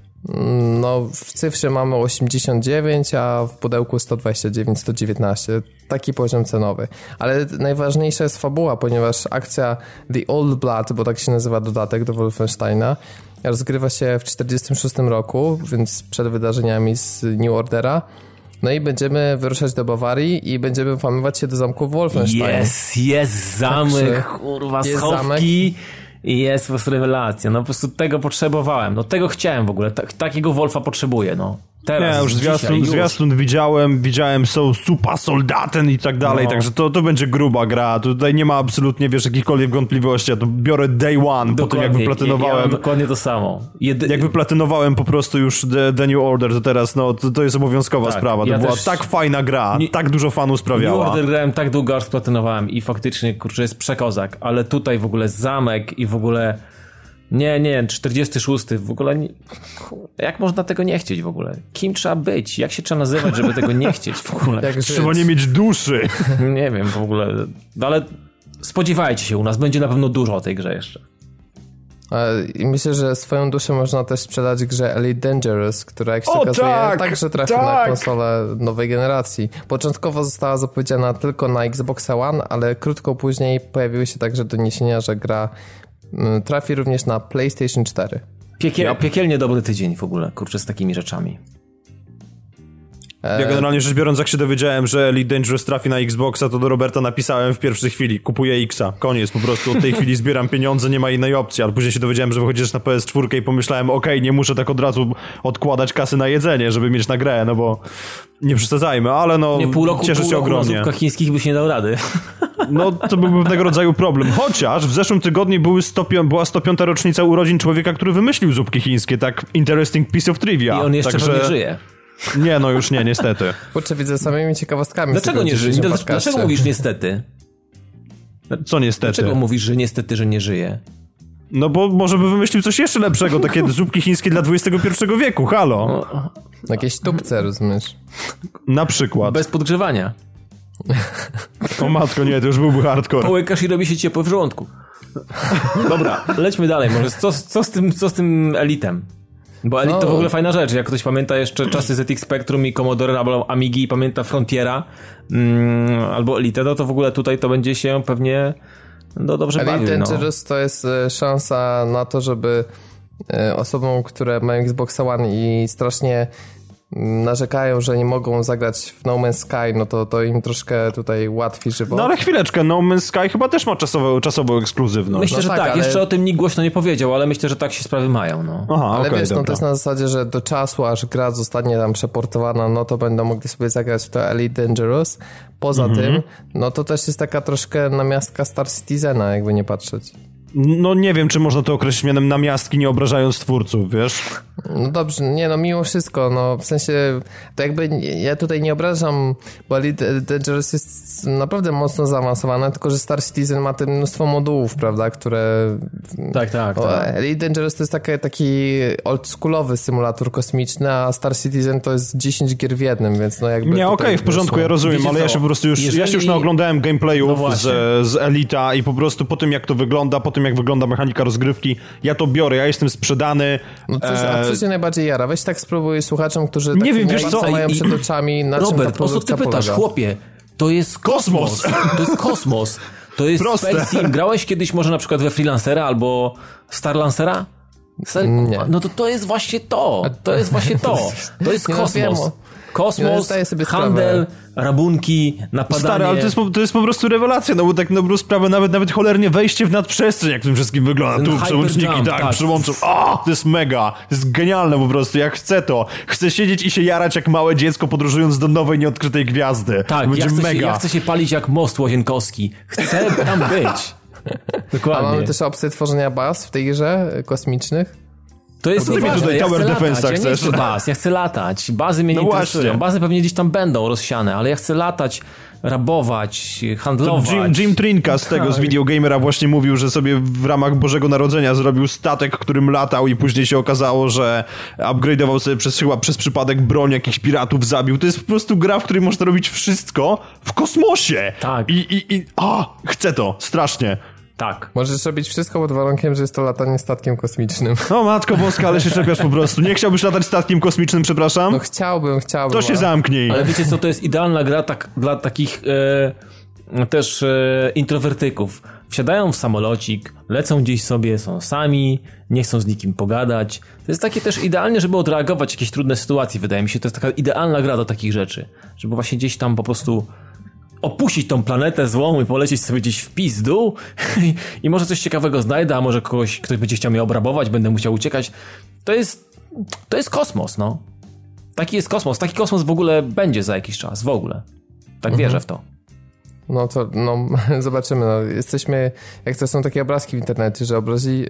no w cyfrze mamy 89, a w pudełku 129, 119. Taki poziom cenowy. Ale najważniejsza jest fabuła, ponieważ akcja The Old Blood, bo tak się nazywa dodatek do Wolfensteina, rozgrywa się w 1946 roku, więc przed wydarzeniami z New Ordera. No i będziemy wyruszać do Bawarii i będziemy włamywać się do zamku Wolfenstein. Jest zamek, kurwa, schowki. I jest po prostu rewelacja. No po prostu tego potrzebowałem. No tego chciałem w ogóle. Takiego Wolfa potrzebuję, no. Teraz, nie, już zwiastun widziałem są super soldaten i tak dalej, także to będzie gruba gra. Tutaj nie ma absolutnie, wiesz, jakichkolwiek wątpliwości. Ja to biorę day one, po tym jak wyplatynowałem. Ja dokładnie to samo. Jak wyplatynowałem po prostu już The New Order, to teraz to jest obowiązkowa sprawa. To była tak fajna gra, tak dużo fanu sprawiała. New Order grałem tak długo, aż splatynowałem i faktycznie, kurczę, jest przekozak, ale tutaj w ogóle zamek i w ogóle... Nie, 46 w ogóle jak można tego nie chcieć w ogóle? Kim trzeba być? Jak się trzeba nazywać, żeby tego nie chcieć w ogóle? Trzeba nie mieć duszy. Nie wiem w ogóle, ale spodziewajcie się, u nas będzie na pewno dużo o tej grze jeszcze. I myślę, że swoją duszę można też sprzedać grze Elite Dangerous, która jak się okazuje także trafi na konsolę nowej generacji. Początkowo została zapowiedziana tylko na Xboxa One, ale krótko później pojawiły się także doniesienia, że gra trafi również na PlayStation 4. Piekielnie dobry tydzień w ogóle, kurczę, z takimi rzeczami. Ja generalnie rzecz biorąc, jak się dowiedziałem, że Elite Dangerous trafi na Xboxa, to do Roberta napisałem w pierwszej chwili, kupuję Xa, koniec, po prostu od tej chwili zbieram pieniądze, nie ma innej opcji, ale później się dowiedziałem, że wychodzisz na PS4 i pomyślałem, okej, nie muszę tak od razu odkładać kasy na jedzenie, żeby mieć na grę, no bo nie przesadzajmy, ale no cieszę się ogromnie. Na zupkach chińskich byś nie dał rady. No to byłby pewnego rodzaju problem, chociaż w zeszłym tygodniu była 105. rocznica urodzin człowieka, który wymyślił zupki chińskie, tak interesting piece of trivia. I on jeszcze pewnie żyje. Nie, no już nie, niestety. Kurczę, widzę samymi ciekawostkami. Dlaczego nie żyje? Dlaczego mówisz niestety? Co niestety? Dlaczego mówisz, że niestety, że nie żyje? No bo może by wymyślił coś jeszcze lepszego, takie zupki chińskie dla XXI wieku, halo. Jakieś tubce, rozumiesz? Na przykład. Bez podgrzewania. O matko, nie, to już byłby hardcore. Połykasz i robi się ciepło w żołądku. Dobra, lećmy dalej. Może co z tym Elitem? Bo Elite to w ogóle fajna rzecz. Jak ktoś pamięta jeszcze czasy ZX Spectrum i Commodore albo Amigi i pamięta Frontiera albo Elite, to w ogóle tutaj to będzie się pewnie dobrze bawił. Elite Dangerous to jest szansa na to, żeby osobom, które mają Xbox One i strasznie narzekają, że nie mogą zagrać w No Man's Sky, no to im troszkę tutaj łatwiej żywot. No ale chwileczkę, No Man's Sky chyba też ma czasową ekskluzywność. Myślę, że tak, ale... jeszcze o tym nikt głośno nie powiedział, ale myślę, że tak się sprawy mają, no. Aha, ale wiesz, dobra. No to jest na zasadzie, że do czasu, aż gra zostanie tam przeportowana, no to będą mogli sobie zagrać w to Elite Dangerous. Poza tym, no to też jest taka troszkę namiastka Star Citizena, jakby nie patrzeć. No nie wiem, czy można to określić mianem namiastki, nie obrażając twórców, wiesz? No dobrze, nie no, mimo wszystko, no w sensie, to jakby ja tutaj nie obrażam, bo Elite Dangerous jest naprawdę mocno zaawansowane, tylko że Star Citizen ma te mnóstwo modułów, prawda, które... Tak. Elite Dangerous to jest taki oldschoolowy symulator kosmiczny, a Star Citizen to jest 10 gier w jednym, więc no jakby... Nie, okej, w porządku, ja rozumiem, ale ja się po prostu ja się już naoglądałem gameplayów z Elita i po prostu po tym, jak to wygląda, po tym, jak wygląda mechanika rozgrywki, ja to biorę, ja jestem sprzedany. No co cię najbardziej jara? Weź tak spróbuj słuchaczom, którzy nie wiem, wiesz co mają przed oczami, na Robert, czym ta o co ty pytasz, polega? chłopie? To jest kosmos. To jest kosmos. To jest Space Sim. Grałeś kiedyś może na przykład we Freelancera albo Nie. No to jest właśnie to. To jest właśnie to. To jest kosmos. Kosmos, handel, rabunki, napadanie. Stary, ale to jest po prostu rewelacja, no bo tak na dobrą sprawę nawet cholernie wejście w nadprzestrzeń, jak tym wszystkim wygląda. Tu przełączniki, tak, przyłączą. O, to jest mega, to jest genialne po prostu, jak chcę to. Chcę siedzieć i się jarać jak małe dziecko, podróżując do nowej, nieodkrytej gwiazdy. Tak, ja chcę się palić jak most Łazienkowski. Chcę tam być. Dokładnie. A mamy też opcję tworzenia baz w tej grze kosmicznych. To jest ważne, tutaj Tower Defense chcesz. Ja chcę latać. Bazy mnie nie interesują. Bazy pewnie gdzieś tam będą rozsiane, ale ja chcę latać, rabować, handlować. Jim Trinka z tego, z Videogamera właśnie mówił, że sobie w ramach Bożego Narodzenia zrobił statek, którym latał i później się okazało, że upgrade'ował sobie przez przypadek broń, jakichś piratów zabił. To jest po prostu gra, w której można robić wszystko w kosmosie. Tak. Chcę to, strasznie. Tak. Możesz robić wszystko pod warunkiem, że jest to latanie statkiem kosmicznym. No matko boska, ale się czepiasz po prostu. Nie chciałbyś latać statkiem kosmicznym, przepraszam? No chciałbym. To się zamknij. Ale wiecie co, to jest idealna gra dla takich też introwertyków. Wsiadają w samolocik, lecą gdzieś sobie, są sami, nie chcą z nikim pogadać. To jest takie też idealnie, żeby odreagować jakieś trudne sytuacje, wydaje mi się. To jest taka idealna gra do takich rzeczy. Żeby właśnie gdzieś tam po prostu opuścić tą planetę złą i polecieć sobie gdzieś w pizdu i może coś ciekawego znajdę, a może ktoś będzie chciał mnie obrabować, będę musiał uciekać. To jest kosmos, no. Taki jest kosmos. Taki kosmos w ogóle będzie za jakiś czas. W ogóle. Tak wierzę w to. No to, zobaczymy. No. Jesteśmy, jak to są takie obrazki w internecie, że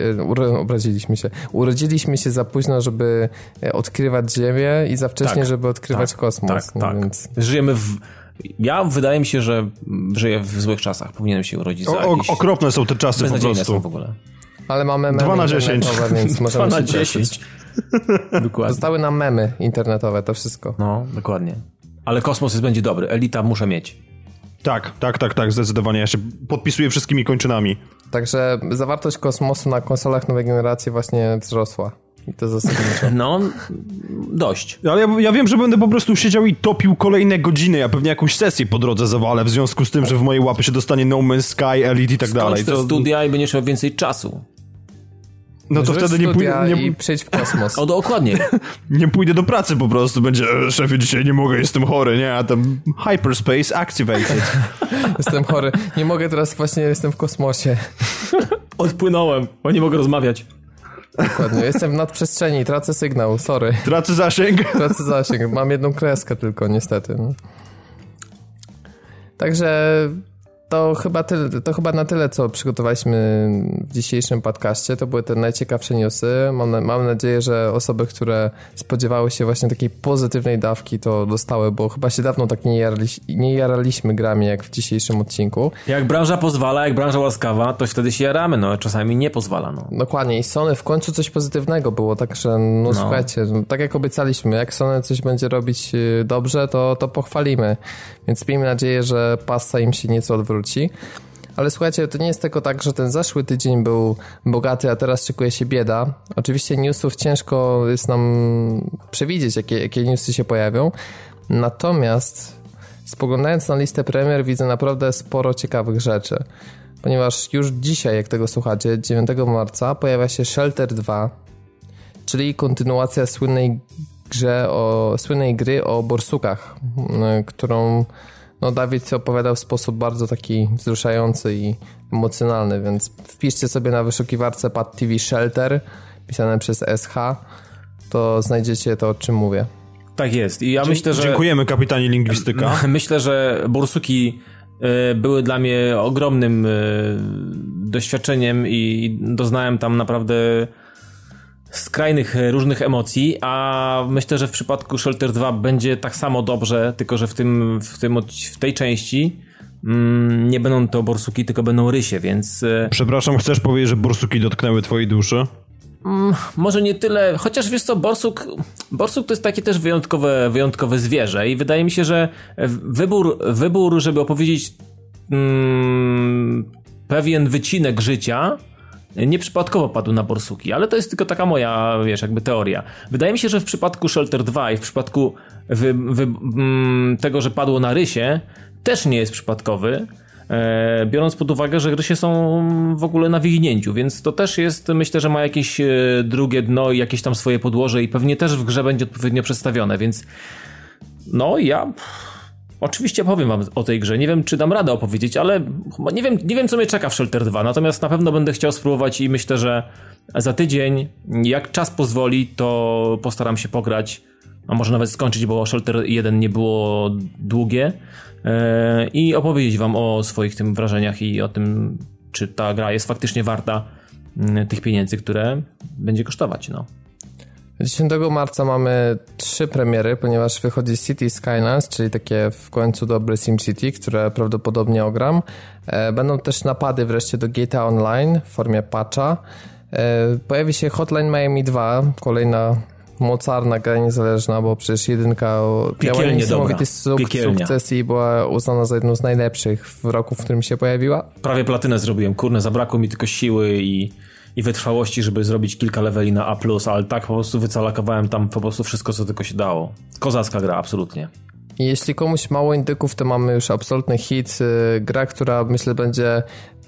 urodziliśmy się za późno, żeby odkrywać Ziemię i za wcześnie, żeby odkrywać kosmos. Tak. Więc... Żyjemy wydaje mi się, że żyję w złych czasach. Powinienem się urodzić za jakieś... Okropne są te czasy po prostu. Są w ogóle. Ale mamy memy 2 na 10. Więc możemy 2 na 10. Dokładnie. Zostały nam memy internetowe, to wszystko. No, dokładnie. Ale kosmos będzie dobry. Elita muszę mieć. Tak, zdecydowanie. Ja się podpisuję wszystkimi kończynami. Także zawartość kosmosu na konsolach nowej generacji właśnie wzrosła. I to zasadniczo. No, dość. Ale ja wiem, że będę po prostu siedział i topił kolejne godziny. Ja pewnie jakąś sesję po drodze zawalę w związku z tym, że w mojej łapy się dostanie No Man's Sky, Elite i tak dalej. Skończ te studia i będziesz miał więcej czasu. No to wtedy nie pójdę... i przejdź w kosmos. O, dokładnie. Nie pójdę do pracy po prostu. Będzie, szefie, dzisiaj nie mogę, jestem chory, nie? A tam hyperspace activated. Jestem chory. Nie mogę teraz, właśnie jestem w kosmosie. Odpłynąłem, bo nie mogę rozmawiać. Dokładnie. Jestem w nadprzestrzeni, tracę sygnał, sorry. Tracę zasięg. Mam jedną kreskę tylko, niestety. No. Także to chyba na tyle, co przygotowaliśmy w dzisiejszym podcaście. To były te najciekawsze newsy. Mam nadzieję, że osoby, które spodziewały się właśnie takiej pozytywnej dawki, to dostały, bo chyba się dawno tak nie jaraliśmy grami, jak w dzisiejszym odcinku. Jak branża pozwala, jak branża łaskawa, to wtedy się jaramy, no czasami nie pozwala, no. Dokładnie i Sony w końcu coś pozytywnego było, także słuchajcie, tak jak obiecaliśmy, jak Sony coś będzie robić dobrze, to pochwalimy, więc miejmy nadzieję, że pasa im się nieco odwróci. Ale słuchajcie, to nie jest tylko tak, że ten zeszły tydzień był bogaty, a teraz szykuje się bieda. Oczywiście newsów ciężko jest nam przewidzieć, jakie newsy się pojawią. Natomiast spoglądając na listę premier widzę naprawdę sporo ciekawych rzeczy. Ponieważ już dzisiaj, jak tego słuchacie, 9 marca pojawia się Shelter 2, czyli kontynuacja słynnej gry o borsukach, którą Dawid opowiadał w sposób bardzo taki wzruszający i emocjonalny, więc wpiszcie sobie na wyszukiwarce Pad TV Shelter, pisane przez SH, to znajdziecie to, o czym mówię. Tak jest. I ja myślę, że... Dziękujemy, kapitanie lingwistyka. Myślę, że borsuki były dla mnie ogromnym doświadczeniem i doznałem tam naprawdę skrajnych różnych emocji, a myślę, że w przypadku Shelter 2 będzie tak samo dobrze, tylko że w tej części nie będą to borsuki, tylko będą rysie, więc... Przepraszam, chcesz powiedzieć, że borsuki dotknęły twojej duszy? Może nie tyle, chociaż wiesz co, borsuk to jest takie też wyjątkowe zwierzę i wydaje mi się, że wybór, żeby opowiedzieć pewien wycinek życia nieprzypadkowo padł na borsuki, ale to jest tylko taka moja, jakby teoria. Wydaje mi się, że w przypadku Shelter 2 i w przypadku tego, że padło na rysie, też nie jest przypadkowy, biorąc pod uwagę, że rysie są w ogóle na wyginięciu, więc to też jest, myślę, że ma jakieś drugie dno i jakieś tam swoje podłoże i pewnie też w grze będzie odpowiednio przedstawione, więc No ja oczywiście powiem wam o tej grze. Nie wiem, czy dam radę opowiedzieć, ale nie wiem, co mnie czeka w Shelter 2. Natomiast na pewno będę chciał spróbować i myślę, że za tydzień, jak czas pozwoli, to postaram się pograć, a może nawet skończyć, bo Shelter 1 nie było długie, i opowiedzieć wam o swoich tym wrażeniach i o tym, czy ta gra jest faktycznie warta tych pieniędzy, które będzie kosztować, no. 10 marca mamy 3 premiery, ponieważ wychodzi City Skylines, czyli takie w końcu dobre SimCity, które prawdopodobnie ogram. Będą też napady wreszcie do GTA Online w formie patcha. Pojawi się Hotline Miami 2, kolejna mocarna gra niezależna, bo przecież jedynka miała niesamowity sukces i była uznana za jedną z najlepszych w roku, w którym się pojawiła. Prawie platynę zrobiłem, kurne, zabrakło mi tylko siły i wytrwałości, żeby zrobić kilka leveli na A+, ale tak po prostu wycalakowałem tam po prostu wszystko, co tylko się dało. Kozacka gra, absolutnie. I jeśli komuś mało indyków, to mamy już absolutny hit, gra, która myślę będzie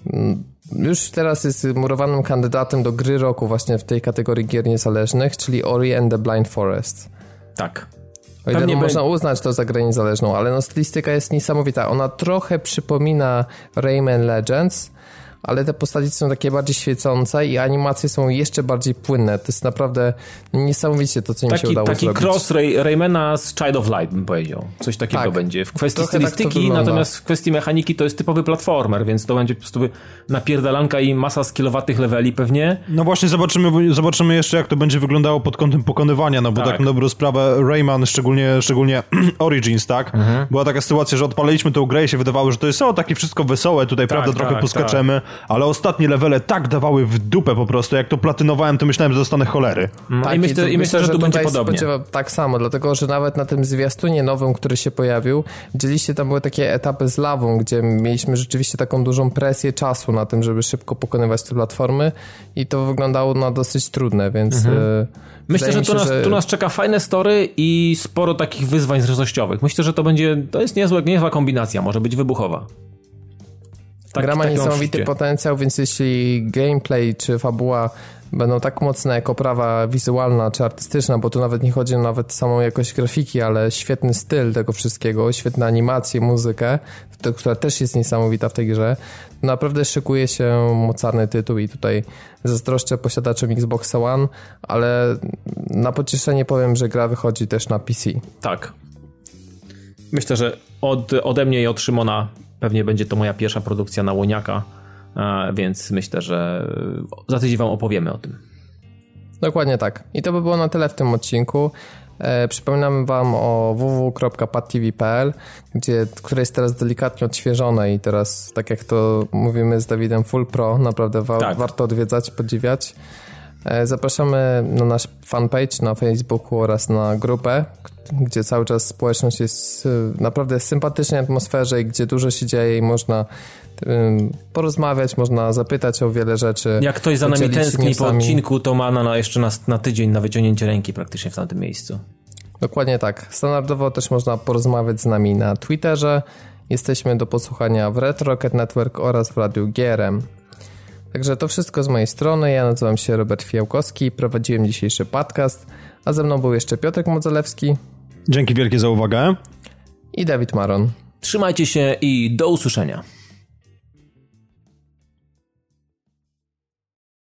już teraz jest murowanym kandydatem do gry roku właśnie w tej kategorii gier niezależnych, czyli Ori and the Blind Forest. Tak. O ile można uznać to za grę niezależną, ale no stylistyka jest niesamowita. Ona trochę przypomina Rayman Legends, ale te postaci są takie bardziej świecące i animacje są jeszcze bardziej płynne. To jest naprawdę niesamowicie to, co im się udało zrobić. Taki cross Raymana z Child of Light, bym powiedział. Coś takiego będzie. W kwestii stylistyki, tak natomiast w kwestii mechaniki to jest typowy platformer, więc to będzie po prostu napierdalanka i masa skillowatych leveli pewnie. No właśnie zobaczymy jeszcze, jak to będzie wyglądało pod kątem pokonywania, no bo tak na dobrą sprawę Rayman, szczególnie Origins, tak? Była taka sytuacja, że odpaliliśmy tą grę i się wydawało, że to jest takie wszystko wesołe, tutaj prawda trochę poskaczemy. Ale ostatnie levele tak dawały w dupę po prostu, jak to platynowałem, to myślałem, że dostanę cholery. Tak, i myślę, że tu będzie podobnie. Tak samo, dlatego, że nawet na tym zwiastunie nowym, który się pojawił, widzieliście, tam były takie etapy z lawą, gdzie mieliśmy rzeczywiście taką dużą presję czasu na tym, żeby szybko pokonywać te platformy i to wyglądało na dosyć trudne, więc... Myślę, że tu nas czeka fajne story i sporo takich wyzwań zręcznościowych. Myślę, że to jest niezła kombinacja, może być wybuchowa. Gra ma niesamowity potencjał, więc jeśli gameplay czy fabuła będą tak mocne jak oprawa wizualna czy artystyczna, bo tu nawet nie chodzi o nawet samą jakość grafiki, ale świetny styl tego wszystkiego, świetne animacje, muzykę, która też jest niesamowita w tej grze, naprawdę szykuje się mocarny tytuł i tutaj zazdroszczę posiadaczom Xboxa One, ale na pocieszenie powiem, że gra wychodzi też na PC. Tak. Myślę, że ode mnie i od Szymona pewnie będzie to moja pierwsza produkcja na łoniaka, więc myślę, że za tydzień wam opowiemy o tym. Dokładnie tak. I to by było na tyle w tym odcinku. Przypominamy wam o www.padtv.pl, które jest teraz delikatnie odświeżone i teraz, tak jak to mówimy z Dawidem, full pro, naprawdę warto odwiedzać, podziwiać. Zapraszamy na nasz fanpage na Facebooku oraz na grupę, gdzie cały czas społeczność jest naprawdę w sympatycznej atmosferze i gdzie dużo się dzieje i można porozmawiać, można zapytać o wiele rzeczy. Jak ktoś za nami tęskni po odcinku, to ma jeszcze na tydzień na wyciągnięcie ręki praktycznie w tamtym miejscu. Dokładnie tak. Standardowo też można porozmawiać z nami na Twitterze. Jesteśmy do posłuchania w Red Rocket Network oraz w Radiu GRM. Także to wszystko z mojej strony. Ja nazywam się Robert Fijałkowski, prowadziłem dzisiejszy podcast, a ze mną był jeszcze Piotrek Modzelewski. Dzięki wielkie za uwagę. I Dawid Maron. Trzymajcie się i do usłyszenia.